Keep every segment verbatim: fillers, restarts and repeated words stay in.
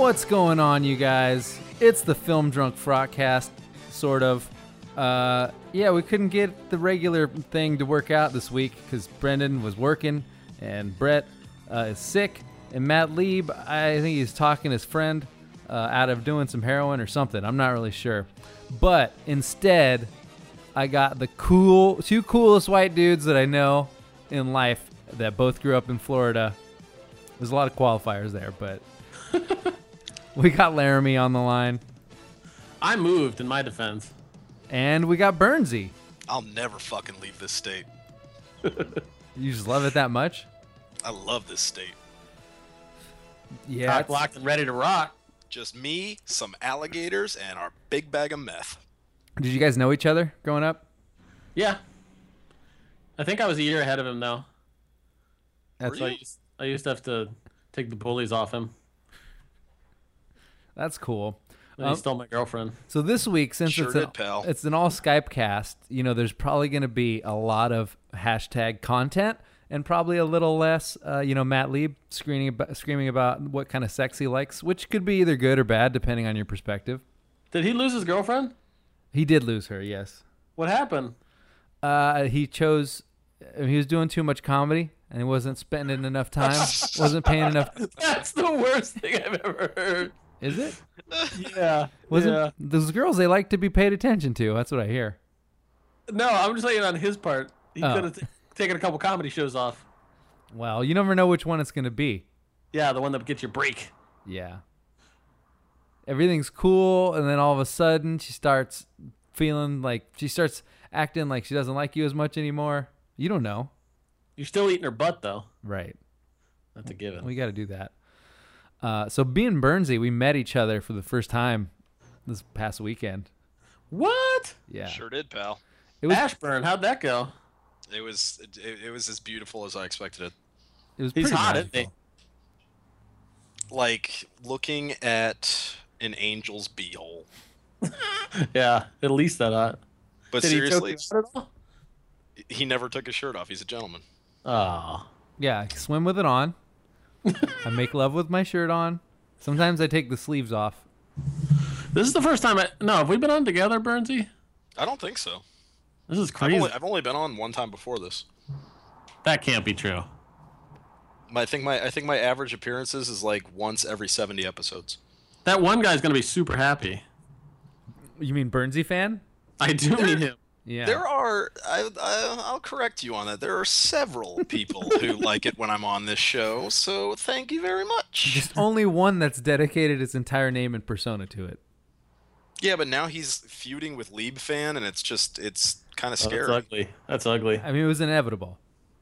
What's going on, you guys? It's the Film Drunk Frotcast, sort of. Uh, yeah, we couldn't get the regular thing to work out this week because Brendan was working and Brett uh, is sick. And Matt Lieb, I think he's talking his friend uh, out of doing some heroin or something. I'm not really sure. But instead, I got the cool, two coolest white dudes that I know in life that both grew up in Florida. There's a lot of qualifiers there, but we got Laramie on the line. I moved in my defense. And we got Bernsey. I'll never fucking leave this state. You just love it that much? I love this state. Yeah. Cock it's- locked and ready to rock. Just me, some alligators, and our big bag of meth. Did you guys know each other growing up? Yeah. I think I was a year ahead of him, though. That's So I used, I used to have to take the bullies off him. That's cool. And Um, he stole my girlfriend. So this week, since Sure it's did, an, pal. it's an all Skype cast, you know, there's probably going to be a lot of hashtag content and probably a little less, uh, you know, Matt Lieb screaming about, screaming about what kind of sex he likes, which could be either good or bad depending on your perspective. Did he lose his girlfriend? He did lose her, yes. What happened? Uh, he chose, he was doing too much comedy and he wasn't spending enough time, wasn't paying enough. That's the worst thing I've ever heard. Is it? Yeah. Wasn't yeah. those girls? They like to be paid attention to. That's what I hear. No, I'm just saying on his part. He Oh. could have t- taken a couple comedy shows off. Well, you never know which one it's going to be. Yeah, the one that gets your break. Yeah. Everything's cool, and then all of a sudden she starts feeling like she starts acting like she doesn't like you as much anymore. You don't know, You're still eating her butt, though. right? That's a given. We got to do that. Uh, so, me and Bernsey, we met each other for the first time this past weekend. What? Yeah, Sure did, pal. it was. Ashburn, how'd that go? It was it, it was as beautiful as I expected it. It was He's pretty hot, magical. isn't Like looking at an angel's beehole. he? Yeah, at least that hot. But Did seriously, he choke you out he never took his shirt off. He's a gentleman. at all? Oh. Yeah, I swim with it on. I make love with my shirt on. Sometimes I take the sleeves off. This is the first time I... No, have we been on together, Bernsey? I don't think so. This is I've crazy. only, I've only been on one time before this. That can't be true. My, I think my I think my average appearances is like once every seventy episodes. That one guy's going to be super happy. You mean Bernsey fan? I do mean him. Yeah. There are, I, I, I'll correct you on that. There are several people who like it when I'm on this show, so thank you very much. Just only one that's dedicated its entire name and persona to it. Yeah, but now he's feuding with Lieb fan, and it's just, it's kind of Oh, scary. that's ugly. That's ugly. I mean, it was inevitable.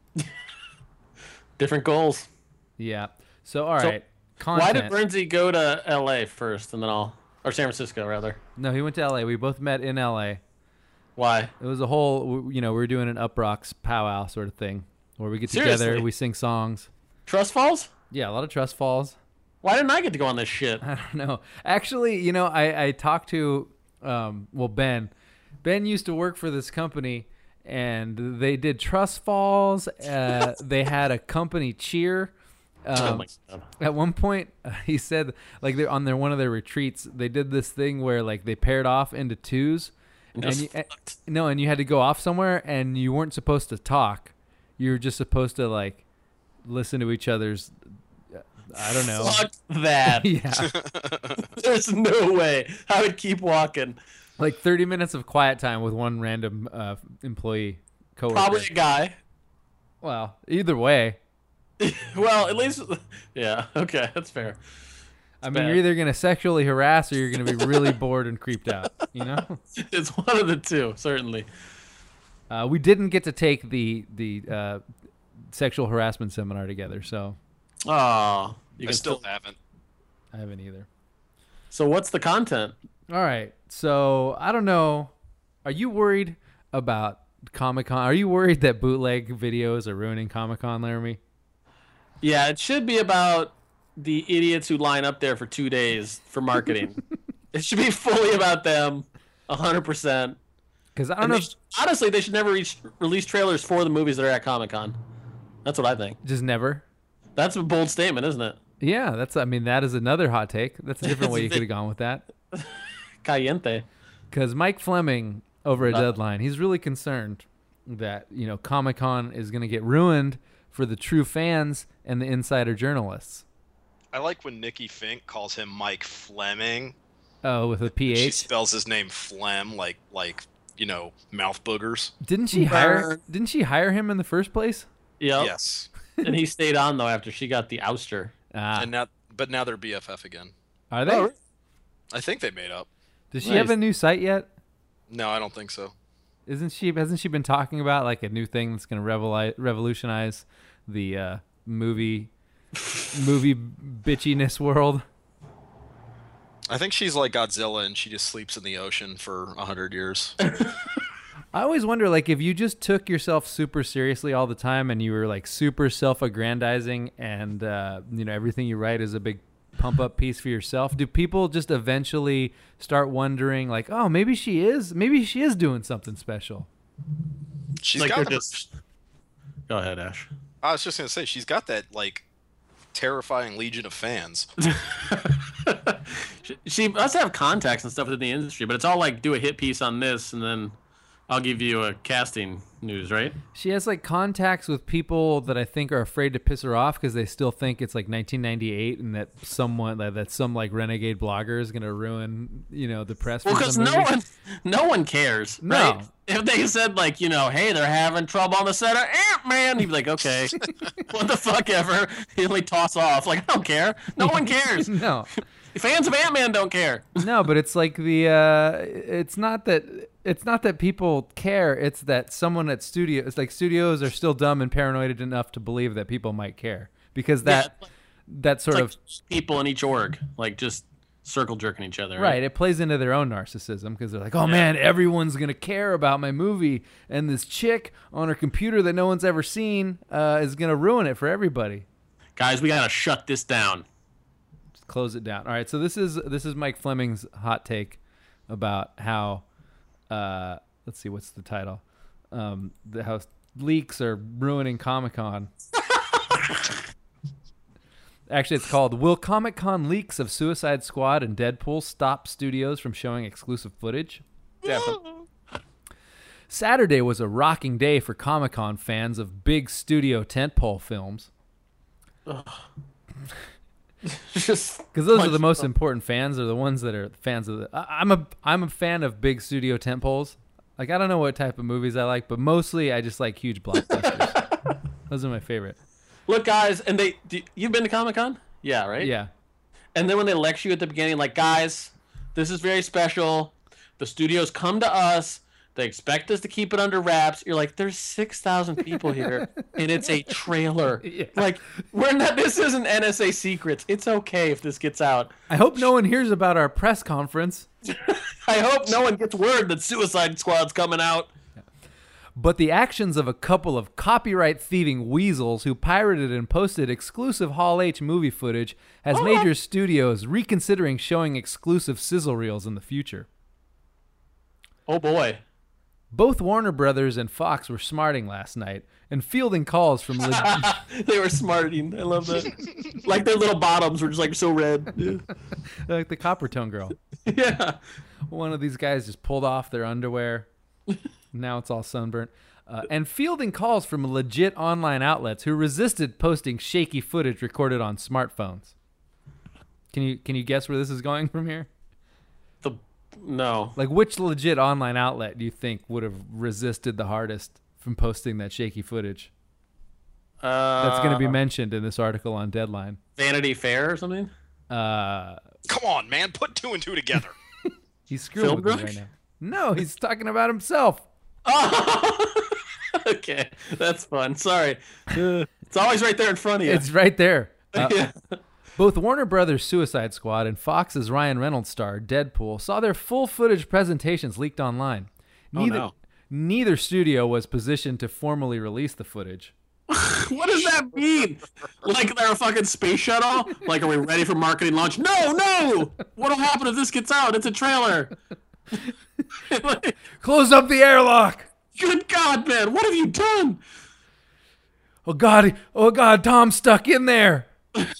Different goals. Yeah. So, all So, right. Why did Content. Bernsey go to L A first and then all... Or San Francisco, rather. No, he went to L A. We both met in L A. Why? It was a whole, you know, we were doing an Up Rocks powwow sort of thing where we get together, Seriously? we sing songs. Trust Falls? Yeah, a lot of trust falls. Why didn't I get to go on this shit? I don't know. Actually, you know, I, I talked to, um, well, Ben. Ben used to work for this company, and they did trust falls. Uh, they had a company cheer. oh Um, my God. At one point, uh, he said, like, they're on their one of their retreats, they did this thing where, like, they paired off into twos. And And just you, eh, fucked. no, and you had to go off somewhere, and you weren't supposed to talk. You were just supposed to, like, listen to each other's, uh, I don't know. Fuck that. Yeah. There's no way. I would keep walking. Like thirty minutes of quiet time with one random uh, employee coworker. Probably a guy. Well, either way. Well, at least... Yeah, okay. That's fair. I mean, bad. you're either going to sexually harass or you're going to be really bored and creeped out, you know? It's one of the two, certainly. Uh, we didn't get to take the the uh, sexual harassment seminar together, so Oh, you I can still still... haven't. I haven't either. So what's the content? All right, so I don't know. Are you worried about Comic-Con? Are you worried that bootleg videos are ruining Comic-Con, Laramie? Yeah, it should be about the idiots who line up there for two days for marketing. It should be fully about them, one hundred percent. Because I don't And know they if sh- honestly, they should never reach, release trailers for the movies that are at Comic-Con. That's what I think. just never. That's a bold statement, isn't it? Yeah, that's. I mean, that is another hot take. That's a different way you could have gone with that. Caliente. Because Mike Fleming over at Uh. Deadline, he's really concerned that you know Comic-Con is going to get ruined for the true fans and the insider journalists. I like when Nikki Fink calls him Mike Fleming. Oh, with a P She H. spells his name Flem, like like you know mouth boogers. Didn't she hire? Didn't she hire him in the first place? Yep. Yes. And he stayed on though after she got the ouster. Ah, And now, but now they're B F F again. are they? Oh, I think they made up. Does she Nice. have a new site yet? No, I don't think so. Isn't she? Hasn't she been talking about like a new thing that's going to revoli- revolutionize the uh, movie movie bitchiness world? I think she's like Godzilla and she just sleeps in the ocean for a hundred years. I always wonder, like, if you just took yourself super seriously all the time and you were like super self-aggrandizing and uh, you know everything you write is a big pump-up piece for yourself, do people just eventually start wondering, like, oh, maybe she is, maybe she is doing something special? She's like got. they're The, just. Go ahead, Ash. I was just gonna say she's got that like terrifying legion of fans. she, she must have contacts and stuff within the industry, but it's all like do a hit piece on this, and then I'll give you a casting news, right? She has like contacts with people that I think are afraid to piss her off because they still think it's like nineteen ninety-eight and that someone that, that some like renegade blogger is gonna ruin you know the press. Well, for because some no movie. one, no one cares, No. right? If they said like, you know, hey, they're having trouble on the set of Ant-Man, he'd be like, okay, what the fuck ever. He'd like toss off, like, I don't care. No one cares. No, Fans of Ant-Man don't care. no, but it's like the uh, it's not that it's not that people care. It's that someone at studio, it's like studios are still dumb and paranoid enough to believe that people might care because that Yeah, that sort it's of like people in each org, like just circle jerking each other. right. It plays into their own narcissism because they're like, oh man, everyone's gonna care about my movie, and this chick on her computer that no one's ever seen uh, is gonna ruin it for everybody. Guys, we gotta shut this down. Just close it down. All right. So this is this is Mike Fleming's hot take about how. Uh, let's see, what's the title? Um, the how leaks are ruining Comic-Con. Actually, it's called "Will Comic-Con leaks of Suicide Squad and Deadpool stop studios from showing exclusive footage?" Definitely. Saturday was a rocking day for Comic-Con fans of big studio tentpole films. Just Because those much- are the most important fans, are the ones that are fans of the. I, I'm a I'm a fan of big studio tentpoles. Like I don't know what type of movies I like, but mostly I just like huge blockbusters. Those are my favorite. Look, guys, and they. Do, you've been to Comic Con? Yeah, right. Yeah, And then when they lecture you at the beginning, like, guys, this is very special. The studios come to us. They expect us to keep it under wraps. You're like, there's six thousand people here, and it's a trailer. Yeah. Like, we're not. This isn't N S A Secrets. It's okay if this gets out. I hope no one hears about our press conference. I hope no one gets word that Suicide Squad's coming out. But the actions of a couple of copyright thieving weasels who pirated and posted exclusive Hall H movie footage has major studios reconsidering showing exclusive sizzle reels in the future. Oh boy. Both Warner Brothers and Fox were smarting last night and fielding calls from leg- They were smarting. I love that. Like their little bottoms were just like so red. Yeah. like the Copper Tone Girl. Yeah. One of these guys just pulled off their underwear. Now it's all sunburnt. Uh, and fielding calls from legit online outlets who resisted posting shaky footage recorded on smartphones. Can you can you guess where this is going from here? The no. Like, which legit online outlet do you think would have resisted the hardest from posting that shaky footage? Uh, That's going to be mentioned in this article on Deadline. Vanity Fair or something. Uh, Come on, man, put two and two together. he's screwing with me Philbrook? right now. No, he's talking about himself. Oh, okay, that's fun. Sorry, it's always right there in front of you. It's right there. Uh, yeah. Both Warner Brothers' Suicide Squad and Fox's Ryan Reynolds star Deadpool saw their full footage presentations leaked online. Neither, no. neither studio was positioned to formally release the footage. What does that mean? Like they're a fucking space shuttle? Like, are we ready for marketing launch? No, no. What'll happen if this gets out? It's a trailer. Like, Close up the airlock. good God, man, what have you done? Oh God! Oh God! Tom's stuck in there.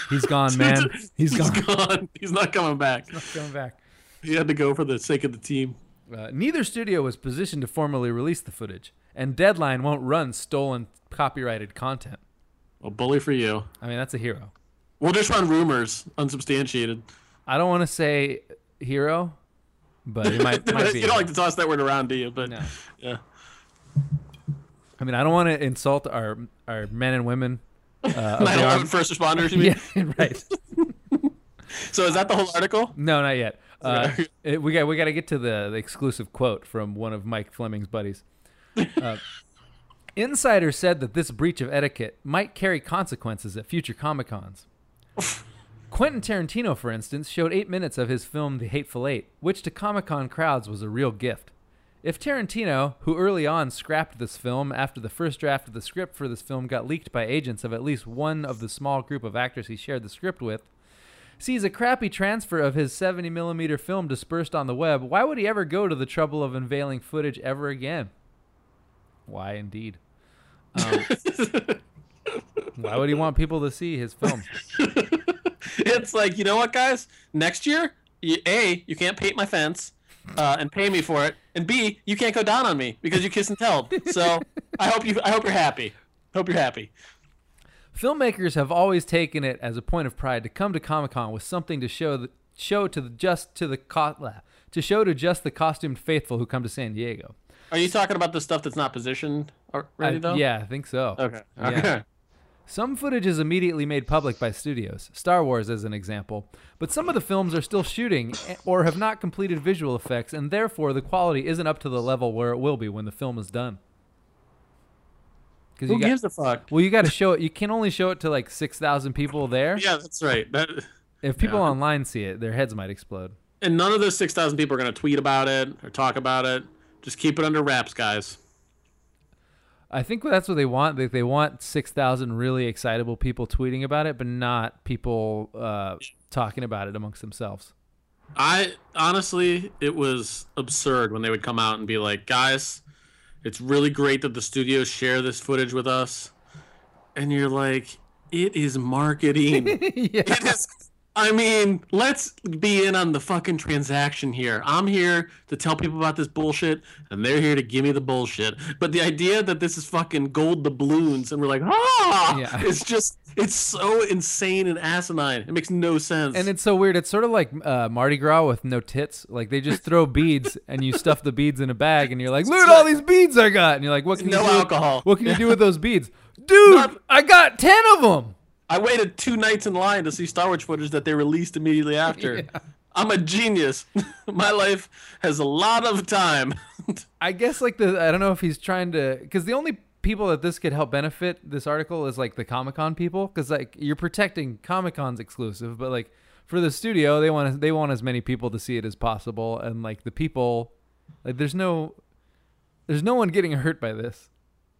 He's gone, man. He's, He's gone. gone. He's not coming back. Not coming back. He had to go for the sake of the team. Uh, neither studio was positioned to formally release the footage, and Deadline won't run stolen copyrighted content. Well, bully for you. I mean, that's a hero. We'll just run rumors, unsubstantiated. I don't want to say hero, but it might, might be. You don't like to toss that word around, do you? But No. yeah. I mean, I don't want to insult our our men and women. Uh, of the nine eleven arm- first responders, you mean? Yeah, right. So is that the whole article? No, not yet. Uh, Okay. it- we got we got to get to the, the exclusive quote from one of Mike Fleming's buddies. Uh, Insider said that this breach of etiquette might carry consequences at future Comic Cons. Quentin Tarantino, for instance, showed eight minutes of his film The Hateful Eight, which to Comic Con crowds was a real gift. If Tarantino, who early on scrapped this film after the first draft of the script for this film got leaked by agents of at least one of the small group of actors he shared the script with, sees a crappy transfer of his seventy millimeter film dispersed on the web, why would he ever go to the trouble of unveiling footage ever again? Why, indeed. Um, why would he want people to see his film? It's like, you know what, guys? Next year, you, A, you can't paint my fence uh, and pay me for it, and B, you can't go down on me because you kiss and tell. So I hope you, I hope you're happy. Hope you're happy. Filmmakers have always taken it as a point of pride to come to Comic-Con with something to show the, show to the just to the co- to show to just the costumed faithful who come to San Diego. Are you talking about the stuff that's not positioned already, I- though? yeah, I think so. Okay. Yeah. Okay. Some footage is immediately made public by studios, Star Wars as an example, but some of the films are still shooting or have not completed visual effects, and therefore the quality isn't up to the level where it will be when the film is done. Who you got, gives a fuck? well, you got to show it. You can only show it to like six thousand people there. Yeah, that's right. That, If people yeah. online see it, their heads might explode. and none of those six thousand people are going to tweet about it or talk about it. Just keep it under wraps, guys. I think that's what they want. They, they want six thousand really excitable people tweeting about it, but not people uh, talking about it amongst themselves. I honestly, it was absurd when they would come out and be like, guys, it's really great that the studios share this footage with us. And you're like, it is marketing. Yeah. It is. I mean, let's be in on the fucking transaction here. I'm here to tell people about this bullshit, and they're here to give me the bullshit. But the idea that this is fucking gold doubloons, and we're like, ah, Yeah. it's just, it's so insane and asinine. It makes no sense. And it's so weird. It's sort of like uh, Mardi Gras with no tits. Like they just throw beads and you stuff the beads in a bag and you're like, look at all these beads I got. And you're like, what can No you do? alcohol. What can you do with those beads? Dude, Not- I got ten of them. I waited two nights in line to see Star Wars footage that they released immediately after. Yeah. I'm a genius. My life has a lot of time. I guess like the, I don't know if he's trying to, because the only people that this could help benefit this article is like the Comic-Con people. Because like you're protecting Comic-Con's exclusive, but like for the studio, they want they want as many people to see it as possible. And like the people, like there's no, there's no one getting hurt by this.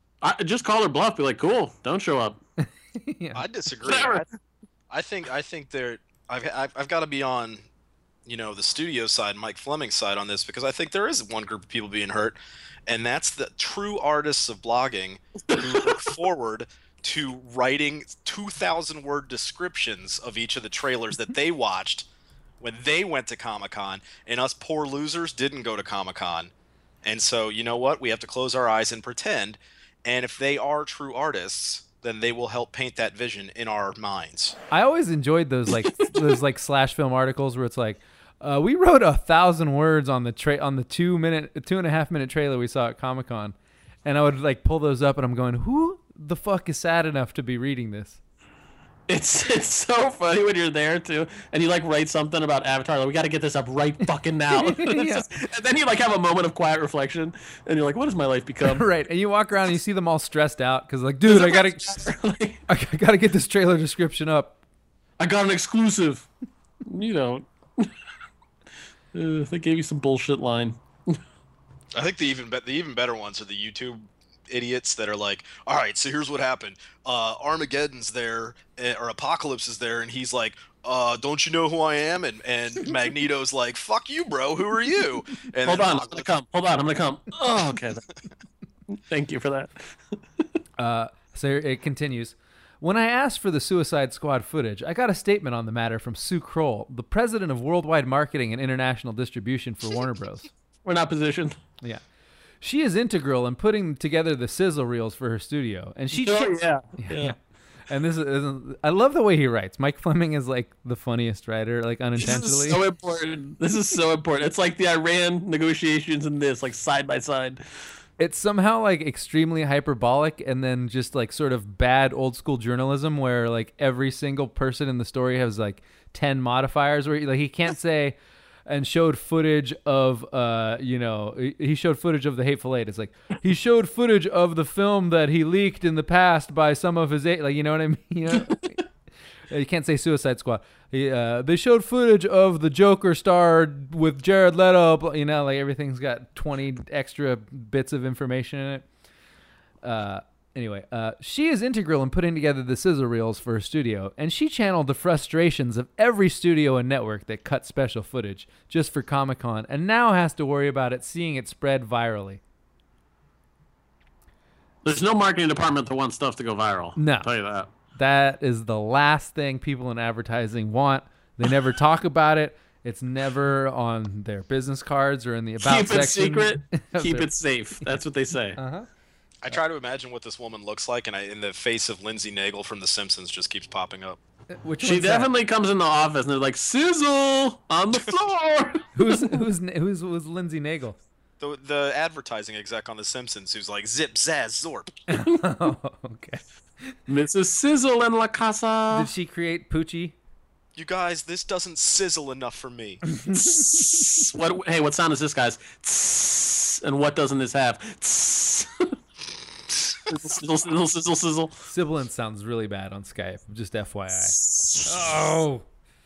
I just call her bluff. Be like, cool, don't show up. Yeah. I disagree. I, I think I think there. I've I've, I've got to be on, you know, the studio side, Mike Fleming's side on this because I think there is one group of people being hurt, and that's the true artists of blogging who look forward to writing two thousand word descriptions of each of the trailers that they watched when they went to Comic-Con, and us poor losers didn't go to Comic-Con, and so you know what? We have to close our eyes and pretend. And if they are true artists, then they will help paint that vision in our minds. I always enjoyed those like those like slash film articles where it's like, uh, we wrote a thousand words on the tra- on the two minute, two and a half minute trailer we saw at Comic Con, and I would like pull those up, and I'm going, who the fuck is sad enough to be reading this? It's it's so funny when you're there too, and you like write something about Avatar. Like, we got to get this up right fucking now. It's Yeah. just- and then you like have a moment of quiet reflection, and you're like, what has my life become? Right, and you walk around and you see them all stressed out because like, dude, I gotta, Like, I gotta get this trailer description up. I got an exclusive. You don't. Uh, they gave you some bullshit line. I think the even be- the even better ones are the YouTube idiots that are like, all right, so here's what happened. Uh, Armageddon's there, eh, or Apocalypse is there, and he's like, uh, don't you know who I am? And and Magneto's like, fuck you, bro. Who are you? And Hold then on, I'm Apocalypse- gonna come. Hold on, I'm gonna come. Oh, okay. Thank you for that. Uh, so it continues. When I asked for the Suicide Squad footage, I got a statement on the matter from Sue Kroll, the president of worldwide marketing and international distribution for Warner Bros. We're not positioned. Yeah. She is integral in putting together the sizzle reels for her studio. And she... Oh, ch- yeah. yeah. yeah. And this is... I love the way he writes. Mike Fleming is like the funniest writer, like unintentionally. This is so important. This is so important. It's like the Iran negotiations and this, like side by side. It's somehow like extremely hyperbolic and then just like sort of bad old school journalism where like every single person in the story has like ten modifiers where like he can't say and showed footage of uh you know he showed footage of the Hateful Eight. It's like he showed footage of the film that he leaked in the past by some of his eight, like you know what I mean, you know? You can't say Suicide Squad. He, uh, they showed footage of the Joker starred with Jared Leto. You know, like everything's got twenty extra bits of information in it. Uh, anyway, uh, she is integral in putting together the sizzle reels for her studio, and she channeled the frustrations of every studio and network that cut special footage just for Comic-Con, and now has to worry about it seeing it spread virally. There's no marketing department that wants stuff to go viral. No. I'll tell you that. That is the last thing people in advertising want. They never talk about it. It's never on their business cards or in the about Keep section. it secret. Keep their- it safe. That's what they say. Uh-huh. I try to imagine what this woman looks like, and I, in the face of Lindsay Nagel from The Simpsons just keeps popping up. Which She one's that? definitely comes in the office and they're like, sizzle on the floor. Who's who's who's who's Lindsay Nagel? The the advertising exec on The Simpsons who's like zip zaz zorp. Oh, okay. Missus Sizzle in La Casa. Did she create Poochie? You guys, this doesn't sizzle enough for me. What? Hey, what sound is this, guys? Tss, and what doesn't this have? Tss. Sizzle, sizzle, sizzle, sizzle. Sibilant sounds really bad on Skype. Just F Y I. Oh.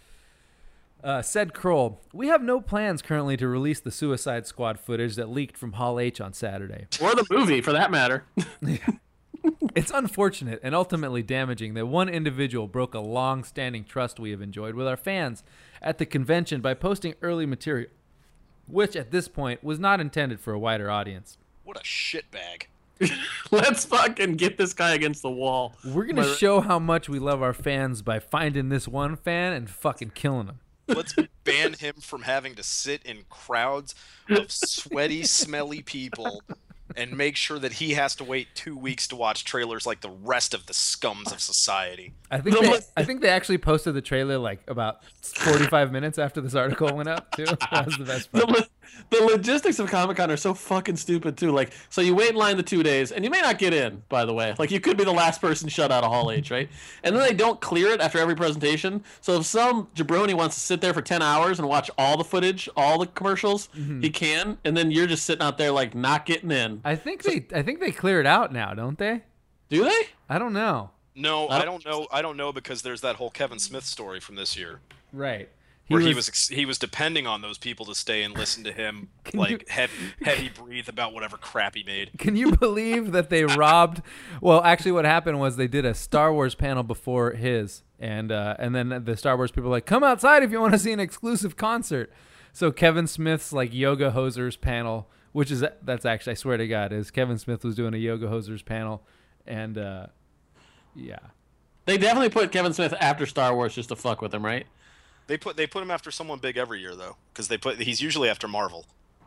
Uh, said Kroll, we have no plans currently to release the Suicide Squad footage that leaked from Hall H on Saturday. Or the movie, for that matter. It's unfortunate and ultimately damaging that one individual broke a long-standing trust we have enjoyed with our fans at the convention by posting early material, which at this point was not intended for a wider audience. What a shitbag. Let's fucking get this guy against the wall. We're going to But- show how much we love our fans by finding this one fan and fucking killing him. Let's ban him from having to sit in crowds of sweaty, smelly people and make sure that he has to wait two weeks to watch trailers like the rest of the scums of society. I think they, I think they actually posted the trailer like about forty-five minutes after this article went up too. That was the best The, part. lo- the logistics of Comic-Con are so fucking stupid too. Like, so you wait in line the two days, and you may not get in, by the way. Like, you could be the last person shut out of Hall H, right? And then they don't clear it after every presentation. So if some jabroni wants to sit there for ten hours and watch all the footage, all the commercials, he can. And then you're just sitting out there like not getting in. I think they I think they clear it out now, don't they? Do they? I don't know. No, I I don't- don't know. I don't know because there's that whole Kevin Smith story from this year Right. where he was ex- he was depending on those people to stay and listen to him Can like you- heavy heavy breathe about whatever crap he made. Can you believe that they robbed? Well, actually, what happened was they did a Star Wars panel before his, and uh, and then the Star Wars people were like, come outside if you want to see an exclusive concert. So Kevin Smith's like Yoga Hosers panel, which is that's actually I swear to God is Kevin Smith was doing a Yoga Hosers panel, and uh, yeah, They definitely put Kevin Smith after Star Wars just to fuck with him, right? They put they put him after someone big every year though, because they put he's usually after Marvel.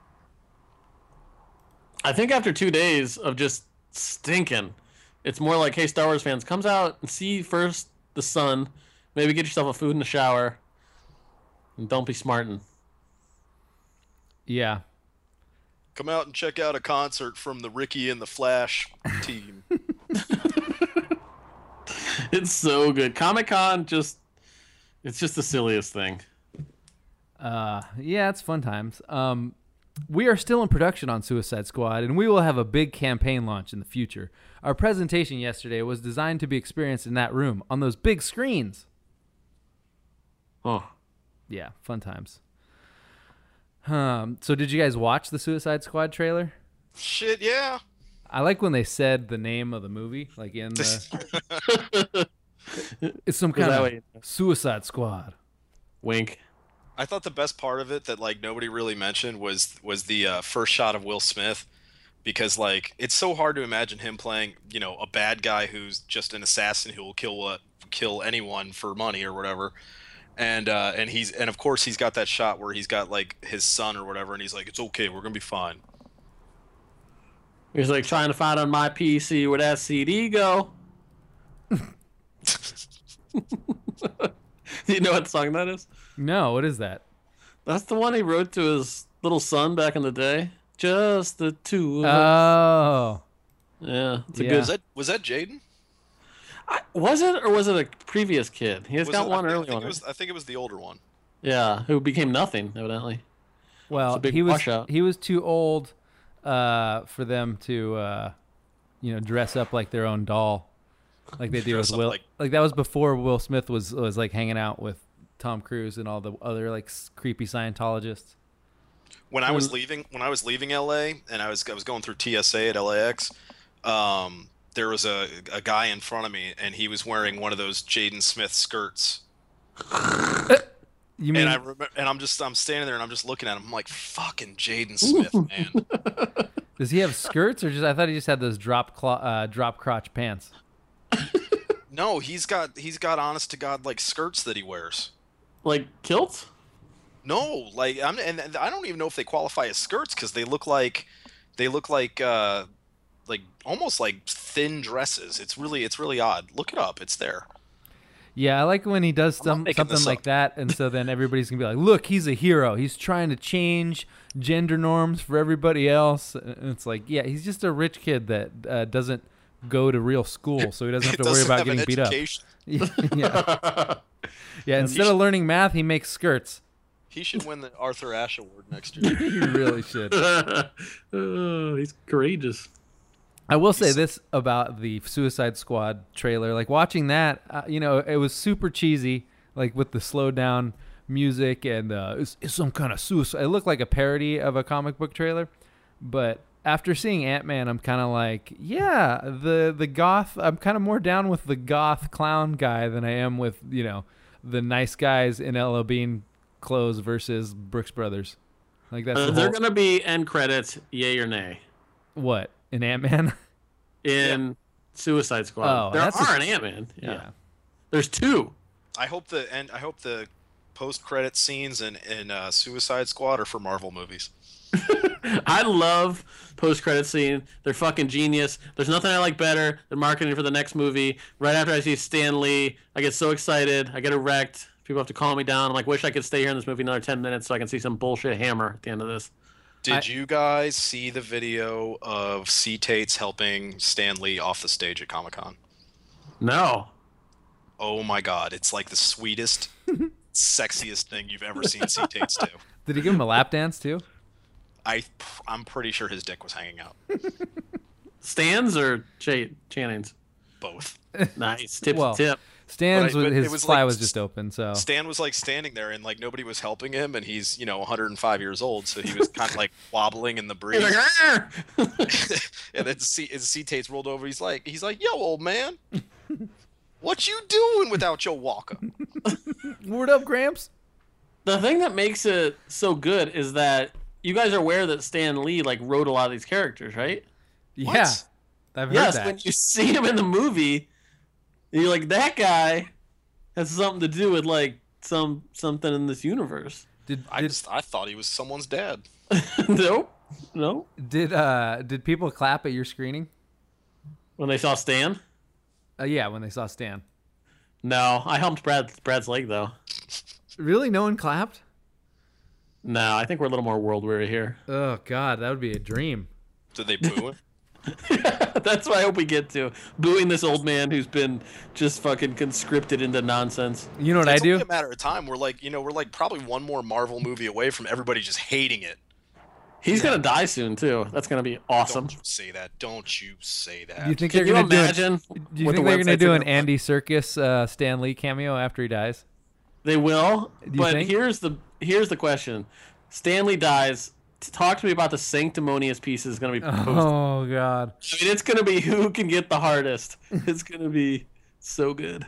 I think after two days of just stinking, it's more like, hey, Star Wars fans, comes out and see first the sun, maybe get yourself a food in the shower, and don't be smarting. yeah. Come out and check out a concert from the Ricky and the Flash team. It's so good. Comic-Con just, it's just the silliest thing. Uh, yeah, it's fun times. Um, we are still in production on Suicide Squad, and we will have a big campaign launch in the future. Our presentation yesterday was designed to be experienced in that room on those big screens. Oh, Yeah, fun times. Um, so did you guys watch the Suicide Squad trailer? Shit, yeah. I like when they said the name of the movie, like in the. It's some kind that of what you- Suicide Squad. wink. I thought the best part of it that like nobody really mentioned was was the uh, first shot of Will Smith because like it's so hard to imagine him playing, you know, a bad guy who's just an assassin who will kill what kill anyone for money or whatever. And uh, and he's and of course he's got that shot where he's got like his son or whatever, and he's like, "It's okay, we're gonna be fine." He's like trying to find on my P C where that C D go. You know what song that is? No, what is that? That's the one he wrote to his little son back in the day. Just the two of us. Oh, Yeah, it's a Yeah. good. Was that was that Jaden? I, was it or was it a previous kid? He has Was got it- one I, early I think one. it was, I think it was the older one. Yeah, who became nothing evidently. well, a big he was washout. he was too old uh, for them to uh, you know dress up like their own doll, like they do Dress with up Will. like- Like that was before Will Smith was was like hanging out with Tom Cruise and all the other like s- creepy Scientologists. When I was Hmm. leaving when I was leaving L A and I was I was going through T S A at L A X, um, there was a a guy in front of me and he was wearing one of those Jaden Smith skirts. You mean And I remember, and I'm just I'm standing there and I'm just looking at him. I'm like, fucking Jaden Smith, man. does he have skirts or just? I thought he just had those drop clo- uh, drop crotch pants. No, he's got he's got honest to God like skirts that he wears. Like kilts? No, like I'm and, and I don't even know if they qualify as skirts because they look like they look like uh like almost like thin dresses. It's really it's really odd. Look it up. It's there. Yeah, I like when he does not some, making something this like up. that, and so then everybody's gonna be like, "Look, he's a hero. He's trying to change gender norms for everybody else." And it's like, yeah, he's just a rich kid that uh, doesn't go to real school, so he doesn't have to worry Doesn't about have an getting beat up. education. yeah, yeah. Instead should- of learning math, he makes skirts. He should win the Arthur Ashe Award next year. He really should. Oh, he's courageous. I will say this about the Suicide Squad trailer. Like watching that, uh, you know, it was super cheesy, like with the slowed down music and uh, it's, it's some kind of suicide. It looked like a parody of a comic book trailer. But after seeing Ant-Man, I'm kind of like, yeah, the the goth. I'm kind of more down with the goth clown guy than I am with, you know, the nice guys in L L Bean clothes versus Brooks Brothers. Like that's Uh, the they're whole, gonna be end credits, yay or nay, what in Ant-Man. in Suicide Squad. Oh, there that's a- are an Ant-Man. Yeah. yeah. There's two. I hope the and I hope the post credit scenes in in uh, Suicide Squad are for Marvel movies. I love post-credit scene. They're fucking genius. There's nothing I like better than marketing for the next movie. Right after I see Stan Lee, I get so excited. I get erect. People have to calm me down. I'm like, wish I could stay here in this movie another ten minutes so I can see some bullshit hammer at the end of this. Did I- you guys see the video of C. Tates helping Stan Lee off the stage at Comic Con? No. Oh my God, it's like the sweetest, sexiest thing you've ever seen C. Tates do. Did he give him a lap dance too? I I'm pretty sure his dick was hanging out. Stans or Ch- Channing's? Both. Nice. Tip Well, to tip. Stan's But I- with but his it was fly like was s- just open, so Stan was like standing there and like nobody was helping him, and he's you know one hundred five years old, so he was kind of like wobbling in the breeze. He's like, "Arr!" And then C, as C. Tates rolled over, he's like, he's like, yo, old man, what you doing without your walker? word up, Gramps. The thing that makes it so good is that you guys are aware that Stan Lee like wrote a lot of these characters, right? Yeah, I've heard Yes, that. when you see him in the movie, you're like, that guy has something to do with like some something in this universe. Did I did, just I thought he was someone's dad. Nope. No. did uh did people clap at your screening? When they saw Stan? Uh, yeah, when they saw Stan. No. I humped Brad Brad's leg though. Really, no one clapped? No, I think we're a little more world weary here. Oh God, that would be a dream. Did they boo him? That's what I hope we get to. Booing this old man who's been just fucking conscripted into nonsense. You know what It's I do? only a matter of time. We're like, you know, we're like probably one more Marvel movie away from everybody just hating it. He's gonna die soon too. That's gonna be awesome. Don't you say that. Don't you say that. Do you think Can they're you gonna do? An, imagine? do you what think the they're gonna websites do are an gonna- Andy Serkis uh, Stan Lee cameo after he dies? They will, you but think? here's the here's the question: Stanley dies. Talk to me about the sanctimonious piece is going to be posted. Oh God. I mean, it's going to be who can get the hardest. It's going to be so good.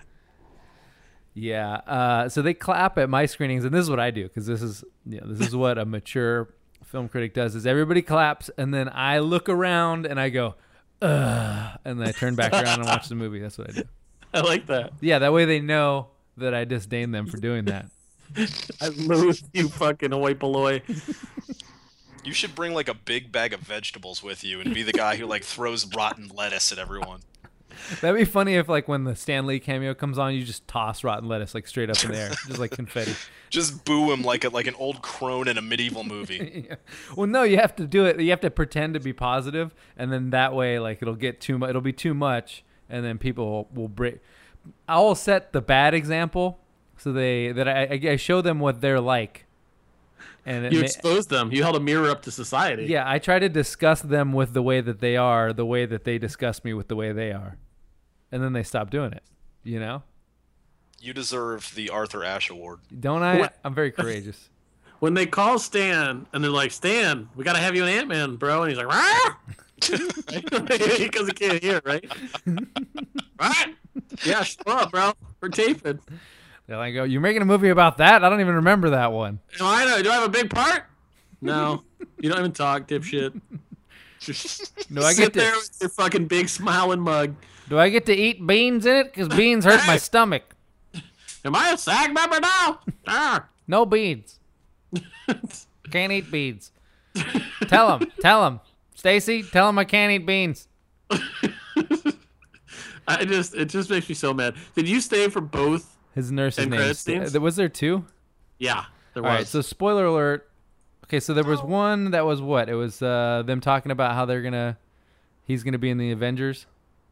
Yeah. Uh, so they clap at my screenings, and this is what I do because this is you know, this is what a mature film critic does is everybody claps, and then I look around and I go, ugh, and then I turn back around and watch the movie. That's what I do. I like that. Yeah, that way they know that I disdain them for doing that. I loathe you fucking hoi polloi. You should bring like a big bag of vegetables with you and be the guy who like throws rotten lettuce at everyone. That'd be funny if, like, when the Stan Lee cameo comes on, you just toss rotten lettuce like straight up in the air, just like confetti. Just boo him like a, like an old crone in a medieval movie. Yeah. Well, no, you have to do it. You have to pretend to be positive, and then that way, like, it'll get too much. It'll be too much, and then people will, will break. I will set the bad example, so they that I, I show them what they're like. And it You ma- exposed them. You held a mirror up to society. Yeah, I try to disgust them with the way that they are, the way that they disgust me with the way they are. And then they stop doing it, you know? You deserve the Arthur Ashe Award. Don't I? What? I'm very courageous. When they call Stan and they're like, Stan, we got to have you an Ant-Man, bro. And he's like, Rah! Because he can't hear, right? Right? Yeah, shut up, bro. We're taping. They're like, oh, you're making a movie about that? I don't even remember that one. Do I know? Do I have a big part? No. You don't even talk, dipshit. Do I Sit get there to with your fucking big smiling mug. Do I get to eat beans in it? Because beans hurt my Hey. stomach. Am I a SAG member now? Ah. No beans. Can't eat beans. Tell him. Tell him. Stacy, tell him I can't eat beans. I just it just makes me so mad. Did you stay for both? His nurse's And name. credit is- scenes? Was there two? Yeah, there All was. right, so spoiler alert. Okay, so there was one that was what? It was uh, them talking about how they're gonna, he's gonna be in the Avengers,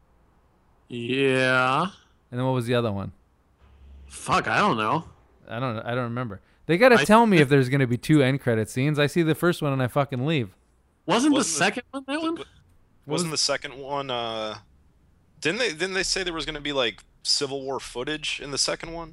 yeah. and then what was the other one? Fuck, I don't know. I don't, I don't remember. They gotta I- tell me if there's gonna be two end credit scenes. I see the first one and I fucking leave. Wasn't, the Wasn't the- second one that one? Wasn't the second one? Uh, didn't they? Didn't they say there was going to be like Civil War footage in the second one?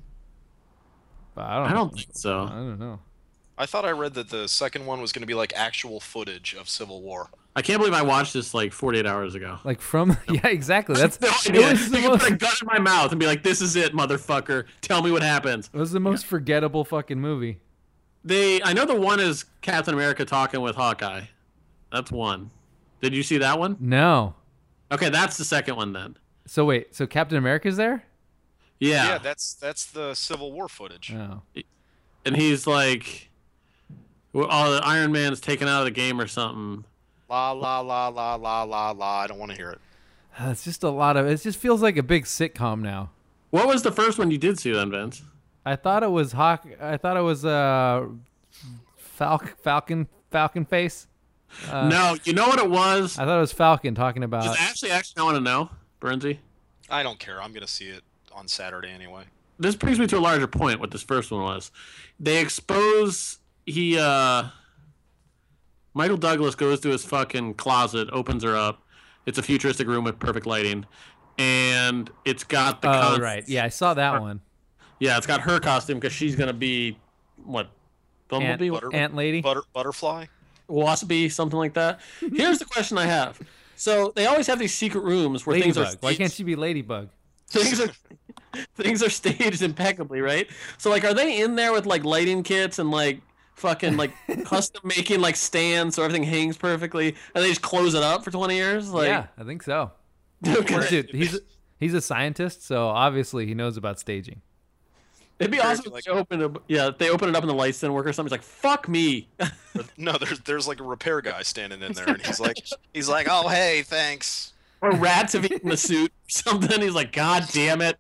I don't. I don't know. think so. I don't know. I thought I read that the second one was going to be like actual footage of Civil War. I can't believe I watched this like forty-eight hours ago. Like from yeah, exactly. That's no it idea. was the You could most. put a gun in my mouth and be like, "This is it, motherfucker. Tell me what happens." It was the most forgettable fucking movie. They, I know the one is Captain America talking with Hawkeye. That's one. Did you see that one? No. Okay, that's the second one then. So wait, so Captain America's there? Yeah, Yeah, that's that's the Civil War footage. Oh. and he's like, well, "Oh, the Iron Man's taken out of the game or something." La la la la la la la. I don't want to hear it. It's just a lot of. It just feels like a big sitcom now. What was the first one you did see then, Vince? I thought it was Hawk. I thought it was uh, Falc- Falcon Falcon Face. Uh, no, you know what it was? I thought it was Falcon talking about. Just actually, actually, I want to know, Bernsey. I don't care. I'm gonna see it on Saturday anyway. This brings me to a larger point. What this first one was, they expose he. uh Michael Douglas goes to his fucking closet, opens her up. It's a futuristic room with perfect lighting, and it's got the. Oh cos- right, yeah, I saw that one. Yeah, it's got her costume because she's gonna be what? Bumblebee, Butter- Ant Lady. Butter, butterfly. Waspy, something like that. Here's the question I have. So they always have these secret rooms where things are Ladybug. Why staged, can't she be Ladybug? things are things are staged impeccably, right? So like, are they in there with like lighting kits and like fucking like custom making like stands so everything hangs perfectly, and they just close it up for twenty years? Like, Yeah, I think so. okay. Well, dude, he's he's a scientist, so obviously he knows about staging. It'd be Sure, awesome if like- they open up. Yeah, if they open it up and the lights didn't work or something. It's like, fuck me. No, there's there's like a repair guy standing in there, and he's like he's like, oh hey, thanks. Or rats have eaten the suit or something. He's like, God damn it.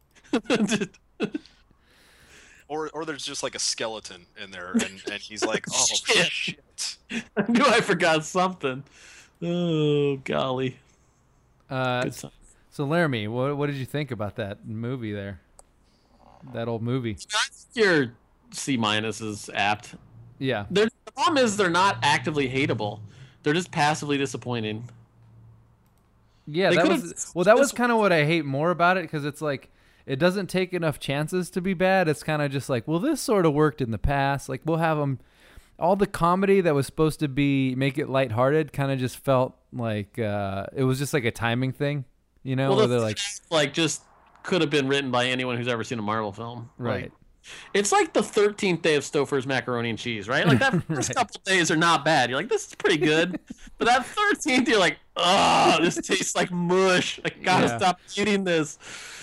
Or or there's just like a skeleton in there, and, and he's like, oh Shit. shit. I knew I forgot something. Oh, golly. Uh, Good time. so Laramie, what what did you think about that movie there? That old movie. Your C minus is apt. Yeah. They're, the problem is they're not actively hateable. They're just passively disappointing. Yeah, They that could've- was well. That was this- kind of what I hate more about it because it's like it doesn't take enough chances to be bad. It's kind of just like, well, this sort of worked in the past. Like we'll have them. All the comedy that was supposed to be make it lighthearted kind of just felt like uh, it was just like a timing thing, you know? Well, where the they're like, like just could have been written by anyone who's ever seen a Marvel film. right, Like, It's like the thirteenth day of Stouffer's macaroni and cheese, right? Like that first Right. couple days are not bad. You're like, this is pretty good. But that thirteenth, you're like, oh, this tastes like mush. I gotta Yeah. stop eating this.